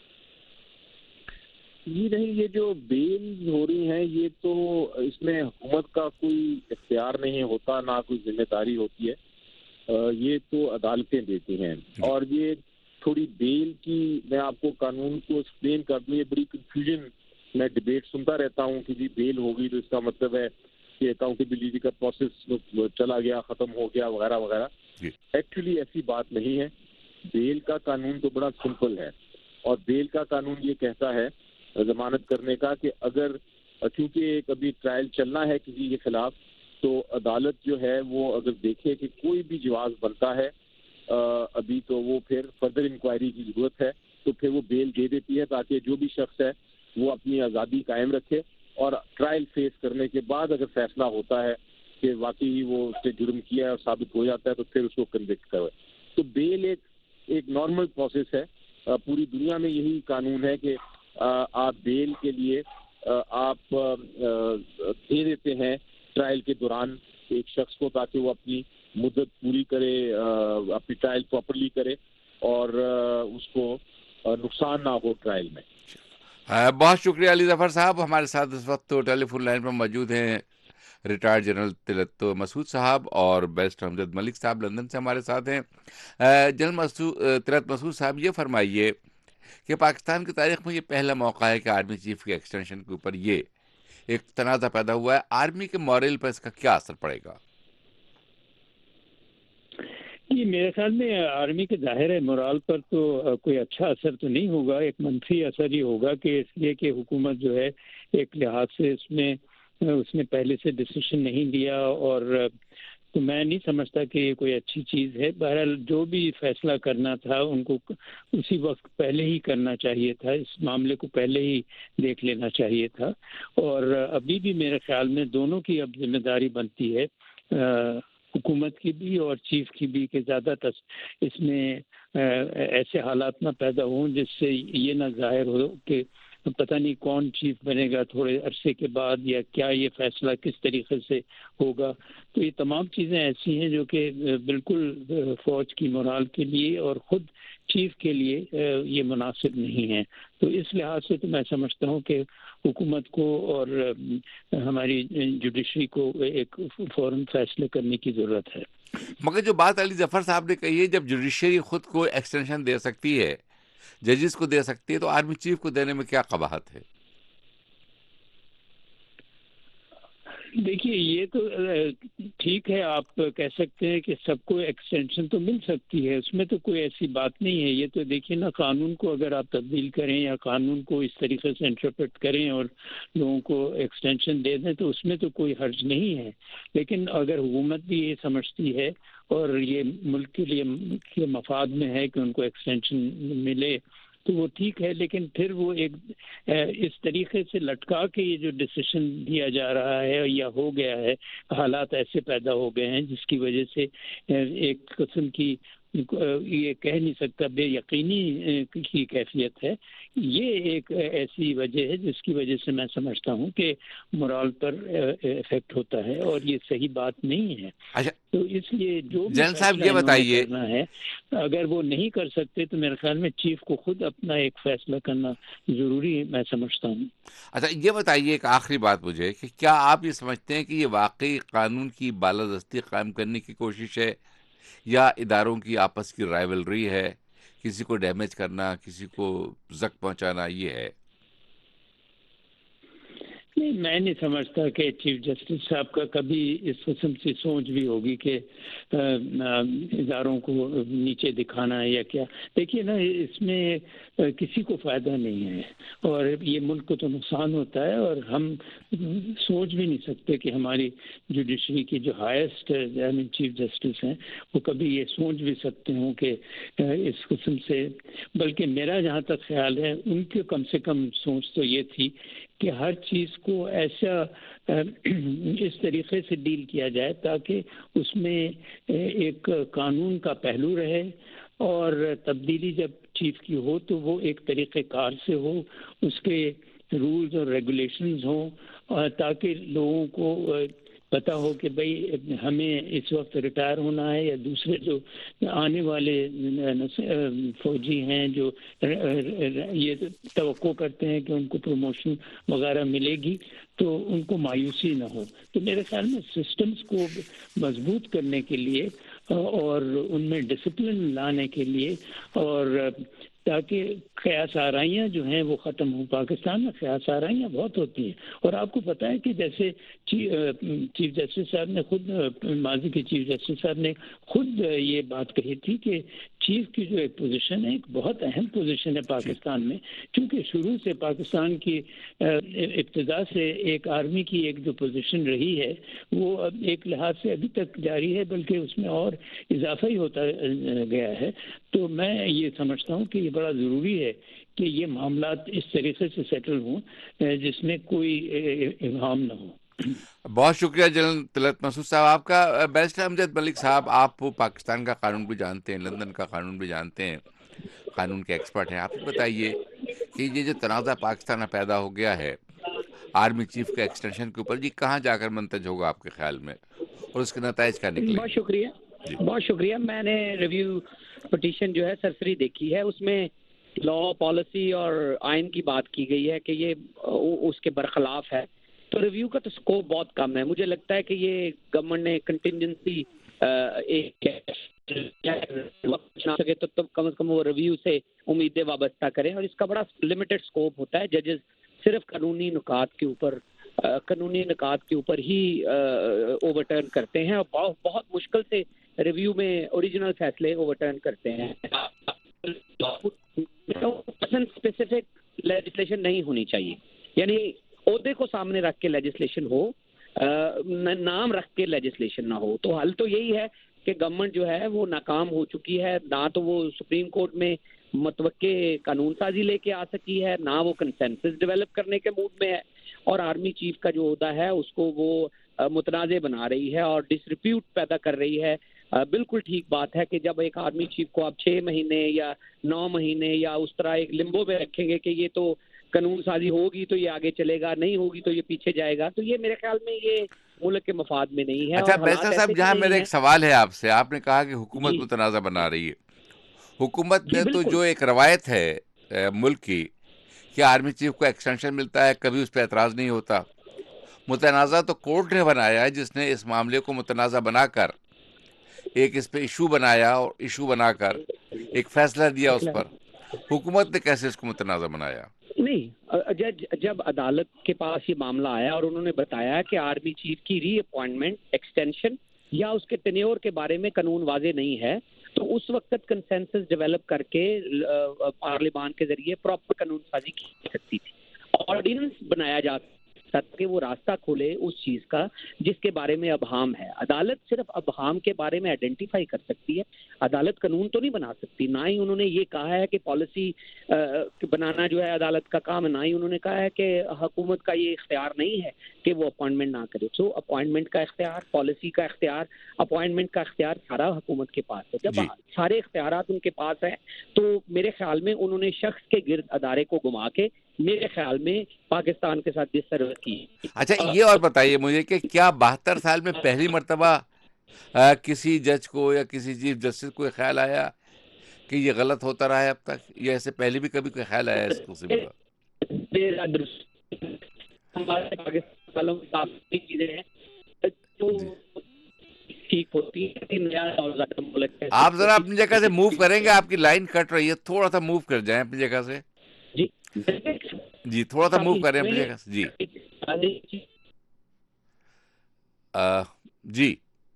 جی نہیں، یہ جو بیل ہو رہی ہیں یہ تو اس میں حکومت کا کوئی اختیار نہیں ہوتا، نہ کوئی ذمہ داری ہوتی ہے، یہ تو عدالتیں دیتی ہیں. اور یہ تھوڑی بیل کی، میں آپ کو قانون کو ایکسپلین کر دوں، یہ بڑی کنفیوژن، میں ڈبیٹ سنتا رہتا ہوں کہ جی بیل ہوگی تو اس کا مطلب ہے کہ اکاؤنٹیبلٹی کا پروسیس چلا گیا، ختم ہو گیا وغیرہ وغیرہ. ایکچولی ایسی بات نہیں ہے. بیل کا قانون تو بڑا سمپل ہے، اور بیل کا قانون یہ کہتا ہے ضمانت کرنے کا کہ اگر، کیونکہ کبھی ٹرائل چلنا ہے کسی کے خلاف، تو عدالت جو ہے وہ اگر دیکھے کہ کوئی بھی جواز بنتا ہے ابھی، تو وہ پھر فردر انکوائری کی ضرورت ہے، تو پھر وہ بیل دے دیتی ہے تاکہ جو بھی شخص ہے وہ اپنی آزادی قائم رکھے، اور ٹرائل فیس کرنے کے بعد اگر فیصلہ ہوتا ہے کہ واقعی وہ اس نے جرم کیا ہے اور ثابت ہو جاتا ہے تو پھر اس کو کنوکٹ کرے. تو بیل ایک ایک نارمل پروسیس ہے، پوری دنیا میں یہی قانون ہے کہ آپ بیل کے لیے آپ دے دیتے ہیں ٹرائل کے دوران ایک شخص کو، تاکہ وہ اپنی مدت پوری کرے، اپنی ٹرائل پراپرلی کرے، اور اس کو نقصان نہ ہو ٹرائل میں. بہت شکریہ علی ظفر صاحب. ہمارے ساتھ اس وقت تو ٹیلی فون لائن پر موجود ہیں ریٹائرڈ جنرل طلعت مسعود صاحب، اور بیرسٹر امجد ملک صاحب لندن سے ہمارے ساتھ ہیں. جنرل طلعت مسعود صاحب، یہ فرمائیے کہ پاکستان کی تاریخ میں یہ پہلا موقع ہے کہ آرمی چیف کے ایکسٹینشن کے اوپر یہ ایک تنازع پیدا ہوا ہے. آرمی کے مورل پر اس کا کیا اثر پڑے گا؟ جی میرے خیال میں آرمی کے ظاہر ہے مورال پر تو کوئی اچھا اثر تو نہیں ہوگا، ایک منفی اثر ہی ہوگا، کہ اس لیے کہ حکومت جو ہے ایک لحاظ سے اس میں اس نے پہلے سے ڈیسیشن نہیں لیا، اور تو میں نہیں سمجھتا کہ یہ کوئی اچھی چیز ہے. بہرحال جو بھی فیصلہ کرنا تھا ان کو اسی وقت پہلے ہی کرنا چاہیے تھا، اس معاملے کو پہلے ہی دیکھ لینا چاہیے تھا. اور ابھی بھی میرے خیال میں دونوں کی اب ذمہ داری بنتی ہے، حکومت کی بھی اور چیف کی بھی، کہ زیادہ تر اس میں ایسے حالات نہ پیدا ہوں جس سے یہ نہ ظاہر ہو کہ پتہ نہیں کون چیف بنے گا تھوڑے عرصے کے بعد، یا کیا یہ فیصلہ کس طریقے سے ہوگا. تو یہ تمام چیزیں ایسی ہیں جو کہ بالکل فوج کی مورال کے لیے اور خود چیف کے لیے یہ مناسب نہیں ہے. تو اس لحاظ سے تو میں سمجھتا ہوں کہ حکومت کو اور ہماری جوڈیشری کو ایک فوراً فیصلے کرنے کی ضرورت ہے. مگر جو بات علی ظفر صاحب نے کہی ہے، جب جوڈیشری خود کو ایکسٹینشن دے سکتی ہے، ججز کو دے سکتی ہے، تو آرمی چیف کو دینے میں کیا قباحت ہے؟ دیکھیے یہ تو ٹھیک ہے، آپ کہہ سکتے ہیں کہ سب کو ایکسٹینشن تو مل سکتی ہے، اس میں تو کوئی ایسی بات نہیں ہے. یہ تو دیکھیے نا، قانون کو اگر آپ تبدیل کریں یا قانون کو اس طریقے سے انٹرپریٹ کریں اور لوگوں کو ایکسٹینشن دے دیں تو اس میں تو کوئی حرج نہیں ہے. لیکن اگر حکومت بھی یہ سمجھتی ہے اور یہ ملک کے لیے کے مفاد میں ہے کہ ان کو ایکسٹینشن ملے تو وہ ٹھیک ہے. لیکن پھر وہ ایک اس طریقے سے لٹکا کے یہ جو ڈیسیشن دیا جا رہا ہے یا ہو گیا ہے، حالات ایسے پیدا ہو گئے ہیں جس کی وجہ سے ایک قسم کی یہ کہہ نہیں سکتا بے یقینی کی کیفیت ہے. یہ ایک ایسی وجہ ہے جس کی وجہ سے میں سمجھتا ہوں کہ مورال پر افیکٹ ہوتا ہے اور یہ صحیح بات نہیں ہے. اچھا، تو اس لیے جو جنرل صاحب یہ بتائیے، کرنا ہے اگر وہ نہیں کر سکتے تو میرے خیال میں چیف کو خود اپنا ایک فیصلہ کرنا ضروری ہے، میں سمجھتا ہوں. اچھا یہ بتائیے ایک آخری بات مجھے کہ کیا آپ یہ سمجھتے ہیں کہ یہ واقعی قانون کی بالادستی قائم کرنے کی کوشش ہے یا اداروں کی آپس کی رائیولری ہے، کسی کو ڈیمیج کرنا، کسی کو زخم پہنچانا یہ ہے؟ نہیں، میں نہیں سمجھتا کہ چیف جسٹس صاحب کا کبھی اس قسم سے سوچ بھی ہوگی کہ اداروں کو نیچے دکھانا ہے یا کیا. دیکھیے نا، اس میں کسی کو فائدہ نہیں ہے اور یہ ملک کو تو نقصان ہوتا ہے، اور ہم سوچ بھی نہیں سکتے کہ ہماری جوڈیشری کی جو ہائیسٹ یعنی چیف جسٹس ہیں وہ کبھی یہ سوچ بھی سکتے ہوں کہ اس قسم سے. بلکہ میرا جہاں تک خیال ہے ان کی کم سے کم سوچ تو یہ تھی کہ ہر چیز کو ایسا اس طریقے سے ڈیل کیا جائے تاکہ اس میں ایک قانون کا پہلو رہے اور تبدیلی جب چیف کی ہو تو وہ ایک طریقہ کار سے ہو، اس کے رولز اور ریگولیشنز ہوں تاکہ لوگوں کو پتہ ہو کہ بھئی ہمیں اس وقت ریٹائر ہونا ہے یا دوسرے جو آنے والے فوجی ہیں جو یہ توقع کرتے ہیں کہ ان کو پروموشن وغیرہ ملے گی تو ان کو مایوسی نہ ہو. تو میرے خیال میں سسٹمز کو مضبوط کرنے کے لیے اور ان میں ڈسپلن لانے کے لیے اور تاکہ قیاس آرائیاں جو ہیں وہ ختم ہوں. پاکستان میں قیاس آرائیاں بہت ہوتی ہیں اور آپ کو پتہ ہے کہ جیسے چیف جسٹس صاحب نے خود ماضی کے چیف جسٹس صاحب نے خود یہ بات کہی تھی کہ چیف کی جو ایک پوزیشن ہے ایک بہت اہم پوزیشن ہے پاکستان میں، کیونکہ شروع سے پاکستان کی ابتدا سے ایک آرمی کی ایک جو پوزیشن رہی ہے وہ ایک لحاظ سے ابھی تک جاری ہے، بلکہ اس میں اور اضافہ ہی ہوتا گیا ہے. تو میں یہ سمجھتا ہوں کہ یہ بڑا ضروری ہے کہ یہ معاملات اس طریقے سے سیٹل ہوں جس میں کوئی ابہام نہ ہو. بہت شکریہ جنرل طلعت مسعود صاحب آپ کا. بیرسٹر امجد ملک صاحب، آپ پاکستان کا قانون بھی جانتے ہیں، لندن کا قانون بھی جانتے ہیں، قانون کے ایکسپرٹ ہیں. آپ بتائیے کہ یہ جو تنازع پاکستان میں پیدا ہو گیا ہے آرمی چیف کے ایکسٹینشن کے اوپر، یہ کہاں جا کر منتج ہوگا آپ کے خیال میں اور اس کے نتائج کیا نکلیں گے؟ بہت شکریہ جی. بہت شکریہ. میں نے ریویو پٹیشن جو ہے سرسری دیکھی ہے، اس میں لا پالیسی اور آئین کی بات کی گئی ہے کہ یہ اس کے برخلاف ہے. تو ریویو کا تو سکوپ بہت کم ہے. مجھے لگتا ہے کہ یہ گورنمنٹ نے کنٹینجنسی ایک سکے تو کم از کم وہ ریویو سے امیدیں وابستہ کریں، اور اس کا بڑا لمیٹڈ سکوپ ہوتا ہے. ججز صرف قانونی نکات کے اوپر قانونی نکات کے اوپر ہی اوور ٹرن کرتے ہیں اور بہت بہت مشکل سے ریویو میں اوریجنل فیصلے اوور ٹرن کرتے ہیں. اسپیسیفک لیجسلیشن نہیں ہونی چاہیے، یعنی عہدے کو سامنے رکھ کے لیجسلیشن ہو، نام رکھ کے لیجسلیشن نہ ہو. تو حل تو یہی ہے کہ گورنمنٹ جو ہے وہ ناکام ہو چکی ہے، نہ تو وہ سپریم کورٹ میں متوقع قانون سازی لے کے آ سکی ہے، نہ وہ کنسنسس ڈیولپ کرنے کے موڈ میں ہے، اور آرمی چیف کا جو عہدہ ہے اس کو وہ متنازع بنا رہی ہے اور ڈسریپیوٹ پیدا کر رہی ہے. بالکل ٹھیک بات ہے کہ جب ایک آرمی چیف کو آپ چھ مہینے یا نو مہینے یا اس طرح ایک لمبو میں رکھیں گے کہ یہ تو قانون سازی ہوگی تو یہ آگے چلے گا, نہیں ہوگی تو یہ پیچھے جائے گا. تو یہ میرے خیال میں یہ ملک کے مفاد میں نہیں ہے. اچھا بیرسٹر صاحب, جہاں میرا ایک سوال ہے آپ سے, آپ نے کہا کہ حکومت جی متنازع بنا رہی ہے. حکومت جی نے تو بالکل جو ایک روایت ہے ملک کی کہ آرمی چیف کو ایکسٹینشن ملتا ہے, کبھی اس پہ اعتراض نہیں ہوتا. متنازع تو کورٹ نے بنایا ہے, جس نے اس معاملے کو متنازع بنا کر ایک اس پہ ایشو بنایا اور ایشو بنا کر ایک فیصلہ دیا اس پر. حکومت نے کیسے اس کو متنازع بنایا؟ نہیں, جج جب عدالت کے پاس یہ معاملہ آیا اور انہوں نے بتایا کہ آرمی چیف کی ری اپوائنٹمنٹ, ایکسٹینشن یا اس کے ٹینیور کے بارے میں قانون واضح نہیں ہے, تو اس وقت کنسنسس ڈیولپ کر کے پارلیمان کے ذریعے پراپر قانون سازی کی جا سکتی تھی. آرڈیننس بنایا جا تاکہ وہ راستہ کھولے اس چیز کا جس کے بارے میں ابہام ہے. عدالت صرف ابہام کے بارے میں آئیڈینٹیفائی کر سکتی ہے, عدالت قانون تو نہیں بنا سکتی. نہ ہی انہوں نے یہ کہا ہے کہ پالیسی بنانا جو ہے عدالت کا کام ہے, نہ ہی انہوں نے کہا ہے کہ حکومت کا یہ اختیار نہیں ہے کہ وہ اپوائنٹمنٹ نہ کرے. سو اپوائنٹمنٹ کا اختیار, پالیسی کا اختیار, اپوائنٹمنٹ کا اختیار سارا حکومت کے پاس ہے. جب جی. سارے اختیارات ان کے پاس ہیں تو میرے خیال میں انہوں نے شخص کے گرد ادارے کو گھما کے میرے خیال میں پاکستان کے ساتھ ڈس سروس کی. اچھا یہ اور بتائیے مجھے کہ کیا بہتر سال میں پہلی مرتبہ آ, کسی جج کو یا کسی چیف جسٹس کو خیال آیا کہ یہ غلط ہوتا رہا ہے اب تک, یا ایسے پہلے بھی کبھی کوئی خیال آیا اس کو سے؟ ہمارے پاکستان والوں میں کافی چیزیں ہیں جو ٹھیک ہوتی ہیں. آپ ذرا اپنی جگہ سے موو کریں گے, آپ کی لائن کٹ رہی ہے, تھوڑا سا موو کر جائیں اپنی جگہ سے. جی جی تھوڑا سا موو کریں اپنی جگہ سے. جی آ, جی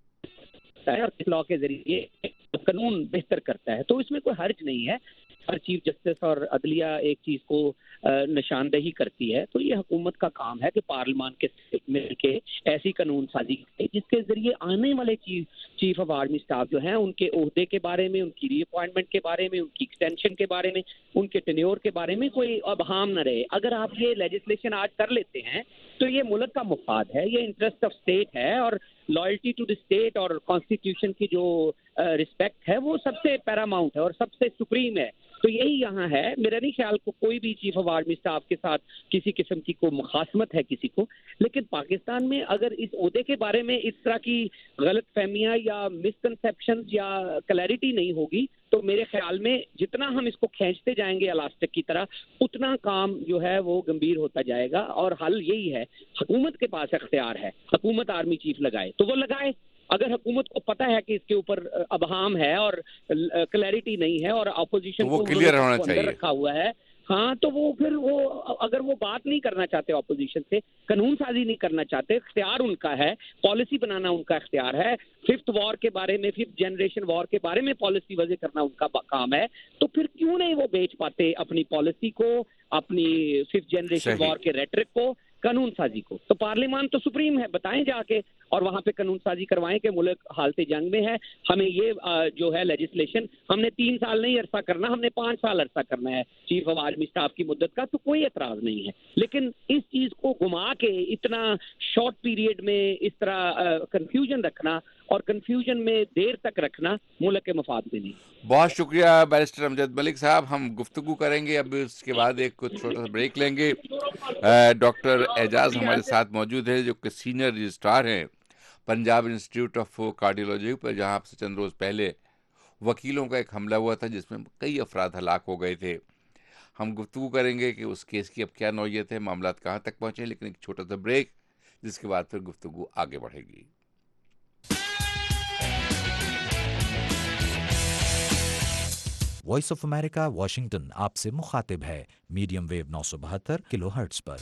لا کے ذریعے قانون بہتر کرتا ہے, تو اس میں کوئی حرج نہیں ہے. ہر چیف جسٹس اور عدلیہ ایک چیز کو نشاندہی کرتی ہے, تو یہ حکومت کا کام ہے کہ پارلیمان کے مل کے ایسی قانون سازی کرے جس کے ذریعے آنے والے chief chief of army staff جو ہیں ان کے عہدے کے بارے میں, ان کی ری اپوائنٹمنٹ کے بارے میں, ان کی ایکسٹینشن کے بارے میں, ان کے ٹینیور کے بارے میں کوئی ابہام نہ رہے. اگر آپ یہ لیجسلیشن آج کر لیتے ہیں تو یہ ملک کا مفاد ہے, یہ انٹرسٹ آف اسٹیٹ ہے, اور لائلٹی ٹو دی اسٹیٹ اور کانسٹیٹیوشن کی جو رسپیکٹ ہے وہ سب سے پیراماؤنٹ ہے اور سب سے سپریم ہے. تو یہی یہاں ہے. میرا نہیں خیال کو کوئی بھی چیف آف آرمی اسٹاف کے ساتھ کسی قسم کی کوئی مخاصمت ہے کسی کو, لیکن پاکستان میں اگر اس عہدے کے بارے میں اس طرح کی غلط فہمیاں یا مسکنسیپشن یا کلیئرٹی نہیں ہوگی تو میرے خیال میں جتنا ہم اس کو کھینچتے جائیں گے الاسٹک کی طرح اتنا کام جو ہے وہ گمبھیر ہوتا جائے گا. اور حل یہی ہے, حکومت کے پاس اختیار ہے, حکومت آرمی چیف لگائے تو وہ لگائے. اگر حکومت کو پتہ ہے کہ اس کے اوپر ابہام ہے اور کلیئرٹی نہیں ہے اور اپوزیشن وہ کو کلیئر ہونا اندر چاہیے رکھا ہوا ہے, ہاں تو وہ پھر وہ اگر وہ بات نہیں کرنا چاہتے اپوزیشن سے, قانون سازی نہیں کرنا چاہتے, اختیار ان کا ہے, پالیسی بنانا ان کا اختیار ہے, ففتھ وار کے بارے میں, ففتھ جنریشن وار کے بارے میں پالیسی وضع کرنا ان کا کام ہے, تو پھر کیوں نہیں وہ بیچ پاتے اپنی پالیسی کو, اپنی ففتھ جنریشن وار کے ریٹرک کو, قانون سازی کو. تو پارلیمان تو سپریم ہے, بتائیں جا کے اور وہاں پہ قانون سازی کروائیں کہ ملک حالت جنگ میں ہے, ہمیں یہ جو ہے لیجسلیشن ہم نے تین سال نہیں عرصہ کرنا, ہم نے پانچ سال عرصہ کرنا ہے چیف آف آرمی اسٹاف کی مدت کا, تو کوئی اعتراض نہیں ہے. لیکن اس چیز کو گھما کے اتنا شارٹ پیریڈ میں اس طرح کنفیوژن رکھنا اور کنفیوژن میں دیر تک رکھنا ملک کے مفاد میں نہیں. بہت شکریہ بیرسٹر امجد ملک صاحب. ہم گفتگو کریں گے, اب اس کے بعد ایک کچھ چھوٹا سا بریک لیں گے. ڈاکٹر اعجاز ہمارے ساتھ موجود ہے جو کہ سینئر رجسٹرار ہیں پنجاب انسٹیٹیوٹ آف کارڈیولوجی پر, جہاں سے چند روز پہلے وکیلوں کا ایک حملہ ہوا تھا جس میں کئی افراد ہلاک ہو گئے تھے. ہم گفتگو کریں گے کہ اس کیس کی اب کیا نوعیت ہے, معاملات کہاں تک پہنچے, لیکن ایک چھوٹا سا بریک جس کے بعد پھر گفتگو آگے بڑھے گی. وائس آف امریکہ واشنگٹن آپ سے مخاطب ہے میڈیم ویو نو سو بہتر کلو ہرٹز پر.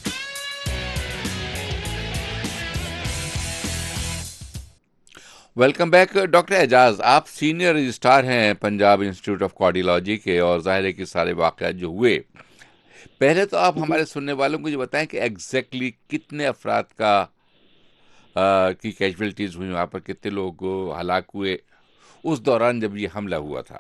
Welcome back. ڈاکٹر اعجاز, آپ سینئر رجسٹرار ہیں پنجاب انسٹیٹیوٹ آف کارڈیولوجی کے, اور ظاہر ہے کہ سارے واقعات جو ہوئے, پہلے تو آپ ہمارے سننے والوں کو یہ بتائیں کہ ایگزیکٹلی کتنے افراد کا آ, کی کیجویلٹیز ہوئی, وہاں پر کتنے لوگ ہلاک ہوئے اس دوران جب یہ حملہ ہوا تھا.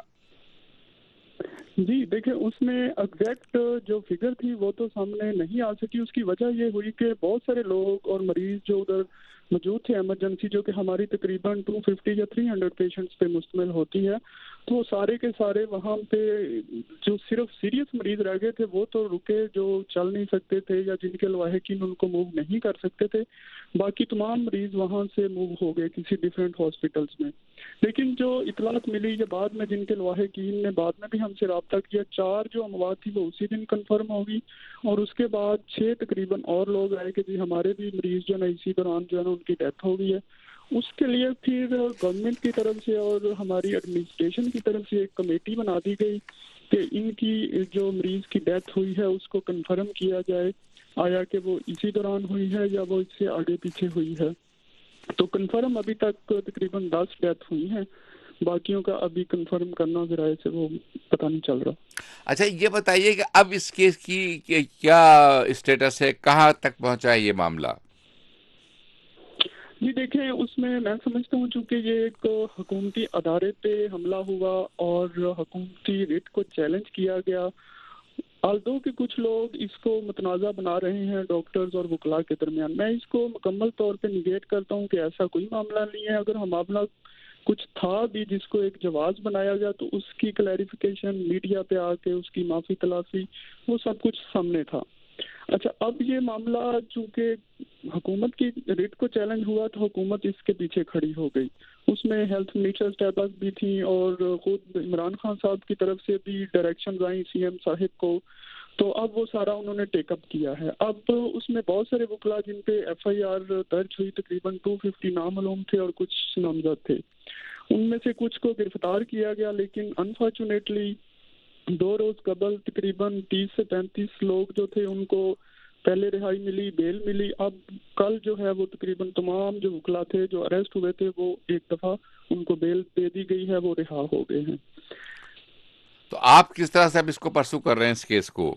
جی دیکھیں, اس میں ایگزیکٹ جو فگر تھی وہ تو سامنے نہیں آ سکی. اس کی وجہ یہ ہوئی کہ بہت سارے لوگ اور مریض جو ادھر موجود تھے ایمرجنسی، جو کہ ہماری تقریباً ٹو ففٹی یا تھری ہنڈریڈ پیشنٹس پہ مشتمل ہوتی ہے، تو وہ سارے کے سارے وہاں پہ جو صرف سیریس مریض رہ گئے تھے وہ تو رکے، جو چل نہیں سکتے تھے یا جن کے لواحقین ان کو موو نہیں کر سکتے تھے، باقی تمام مریض وہاں سے موو ہو گئے کسی ڈیفرنٹ ہاسپٹلس میں۔ لیکن جو اطلاعات ملی یا بعد میں جن کے لواحقین نے بعد میں بھی ہم سے رابطہ کیا، چار جو اموات تھی وہ اسی دن کنفرم ہوگی، اور اس کے بعد چھ تقریباً اور لوگ آئے کہ جی ہمارے بھی مریض جو ہے نا اسی دوران جو ہے نا ان کی ڈیتھ ہو گئی ہے۔ اس کے لیے پھر گورنمنٹ کی طرف سے اور ہماری ایڈمنسٹریشن کی طرف سے ایک کمیٹی بنا دی گئی کہ ان کی جو مریض کی ڈیتھ ہوئی ہے اس کو کنفرم کیا جائے، آیا کہ وہ اسی دوران ہوئی ہے یا وہ اس سے آگے پیچھے ہوئی ہے۔ تو کنفرم ابھی تک تقریباً دس ڈیتھ ہوئی ہیں، باقیوں کا ابھی کنفرم کرنا ذرائع سے وہ پتہ نہیں چل رہا۔ اچھا یہ بتائیے کہ اب اس کیس کی کیا اسٹیٹس ہے، کہاں تک پہنچا ہے یہ معاملہ؟ جی دیکھیں، اس میں میں سمجھتا ہوں چونکہ یہ ایک حکومتی ادارے پہ حملہ ہوا اور حکومتی ریٹ کو چیلنج کیا گیا، آلدو کہ کچھ لوگ اس کو متنازع بنا رہے ہیں ڈاکٹرز اور وکلاء کے درمیان، میں اس کو مکمل طور پہ نگیٹ کرتا ہوں کہ ایسا کوئی معاملہ نہیں ہے۔ اگر ہم معاملہ کچھ تھا بھی جس کو ایک جواز بنایا گیا تو اس کی کلیریفیکیشن میڈیا پہ آ کے اس کی معافی تلافی وہ سب کچھ سامنے تھا۔ اچھا، اب یہ معاملہ چونکہ حکومت کی ریٹ کو چیلنج ہوا تو حکومت اس کے پیچھے کھڑی ہو گئی، اس میں ہیلتھ منسٹر اسٹیپ اپ بھی تھیں اور خود عمران خان صاحب کی طرف سے بھی ڈائریکشنز آئیں سی ایم صاحب کو، تو اب وہ سارا انہوں نے ٹیک اپ کیا ہے۔ اب اس میں بہت سارے وکلا جن پہ ایف آئی آر درج ہوئی، تقریباً ٹو ففٹی نامعلوم تھے اور کچھ نامزد تھے، ان میں سے کچھ کو گرفتار کیا گیا، لیکن انفارچونیٹلی دو روز قبل تقریباً تیس سے پینتیس لوگ جو تھے ان کو پہلے رہائی ملی، بیل ملی۔ اب کل جو ہے وہ تقریباً تمام جو وکلا تھے جو اریسٹ ہوئے تھے وہ ایک دفعہ ان کو بیل دے دی گئی ہے، وہ رہا ہو گئے ہیں۔ تو آپ کس طرح سے اب اس کو پرسو کر رہے ہیں اس کیس کو؟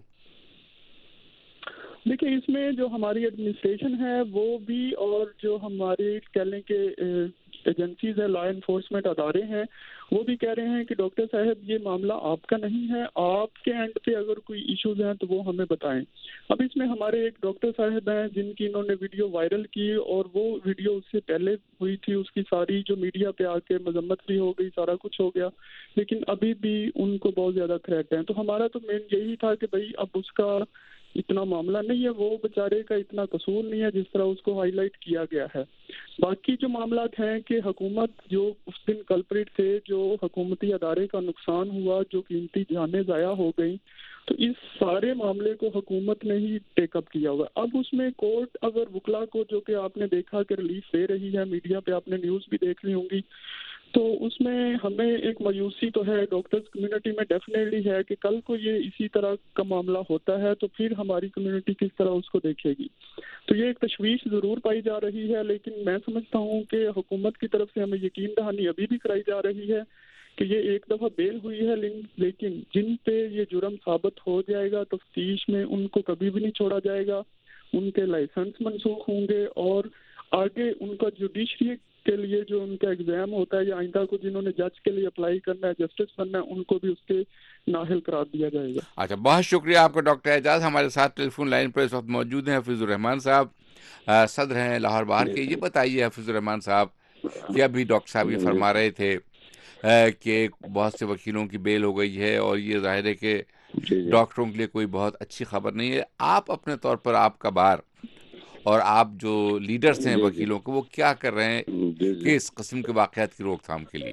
دیکھیں، اس میں جو ہماری ایڈمنسٹریشن ہے وہ بھی اور جو ہماری کہہ لیں کہ ایجنسیز ہیں، لا انفورسمنٹ ادارے ہیں، وہ بھی کہہ رہے ہیں کہ ڈاکٹر صاحب یہ معاملہ آپ کا نہیں ہے، آپ کے اینڈ پہ اگر کوئی ایشوز ہیں تو وہ ہمیں بتائیں۔ اب اس میں ہمارے ایک ڈاکٹر صاحب ہیں جن کی انہوں نے ویڈیو وائرل کی اور وہ ویڈیو اس سے پہلے ہوئی تھی، اس کی ساری جو میڈیا پہ آ کے مذمت بھی ہو گئی، سارا کچھ ہو گیا، لیکن ابھی بھی ان کو بہت زیادہ تھریٹ ہیں۔ تو ہمارا تو مین یہی تھا کہ بھائی اب اس کا اتنا معاملہ نہیں ہے، وہ بیچارے کا اتنا قصور نہیں ہے جس طرح اس کو ہائی لائٹ کیا گیا ہے۔ باقی جو معاملات ہیں کہ حکومت جو اس دن کلپریٹ تھے، جو حکومتی ادارے کا نقصان ہوا، جو قیمتی جانیں ضائع ہو گئیں، تو اس سارے معاملے کو حکومت نے ہی ٹیک اپ کیا ہوا۔ اب اس میں کورٹ اگر وکلا کو، جو کہ آپ نے دیکھا کہ ریلیف دے رہی ہے، میڈیا پہ آپ نے نیوز بھی دیکھ لی ہوں گی، تو اس میں ہمیں ایک مایوسی تو ہے ڈاکٹرز کمیونٹی میں ڈیفینیٹلی ہے کہ کل کو یہ اسی طرح کا معاملہ ہوتا ہے تو پھر ہماری کمیونٹی کس طرح اس کو دیکھے گی، تو یہ ایک تشویش ضرور پائی جا رہی ہے۔ لیکن میں سمجھتا ہوں کہ حکومت کی طرف سے ہمیں یقین دہانی ابھی بھی کرائی جا رہی ہے کہ یہ ایک دفعہ بیل ہوئی ہے، لیکن جن پہ یہ جرم ثابت ہو جائے گا تفتیش میں ان کو کبھی بھی نہیں چھوڑا جائے گا، ان کے لائسنس منسوخ ہوں گے اور آگے ان کا جوڈیشری کے لیے جو ان کا ایگزام ہوتا ہے یا آئندہ کو جنہوں نے جج کے لیے اپلائی کرنا ہے، جسٹس بننا ہے، ان کو بھی اس کے نااہل قرار دیا جائے گا۔ اچھا، بہت شکریہ آپ کا ڈاکٹر اعجاز، ہمارے ساتھ ٹیلی فون لائن پر اس وقت موجود ہیں حفیظ الرحمان صاحب، صدر ہیں لاہور بار کے۔ یہ بتائیے حفیظ الرحمان صاحب کہ ابھی ڈاکٹر صاحب یہ فرما رہے تھے کہ بہت سے وکیلوں کی بیل ہو گئی ہے اور یہ ظاہر ہے کہ ڈاکٹروں کے لیے کوئی بہت اچھی خبر نہیں ہے، آپ اپنے طور پر آپ کا بار اور آپ جو لیڈرز ہیں وکیلوں کو، وہ کیا کر رہے ہیں کہ اس قسم کے واقعات کی روک تھام کے لیے؟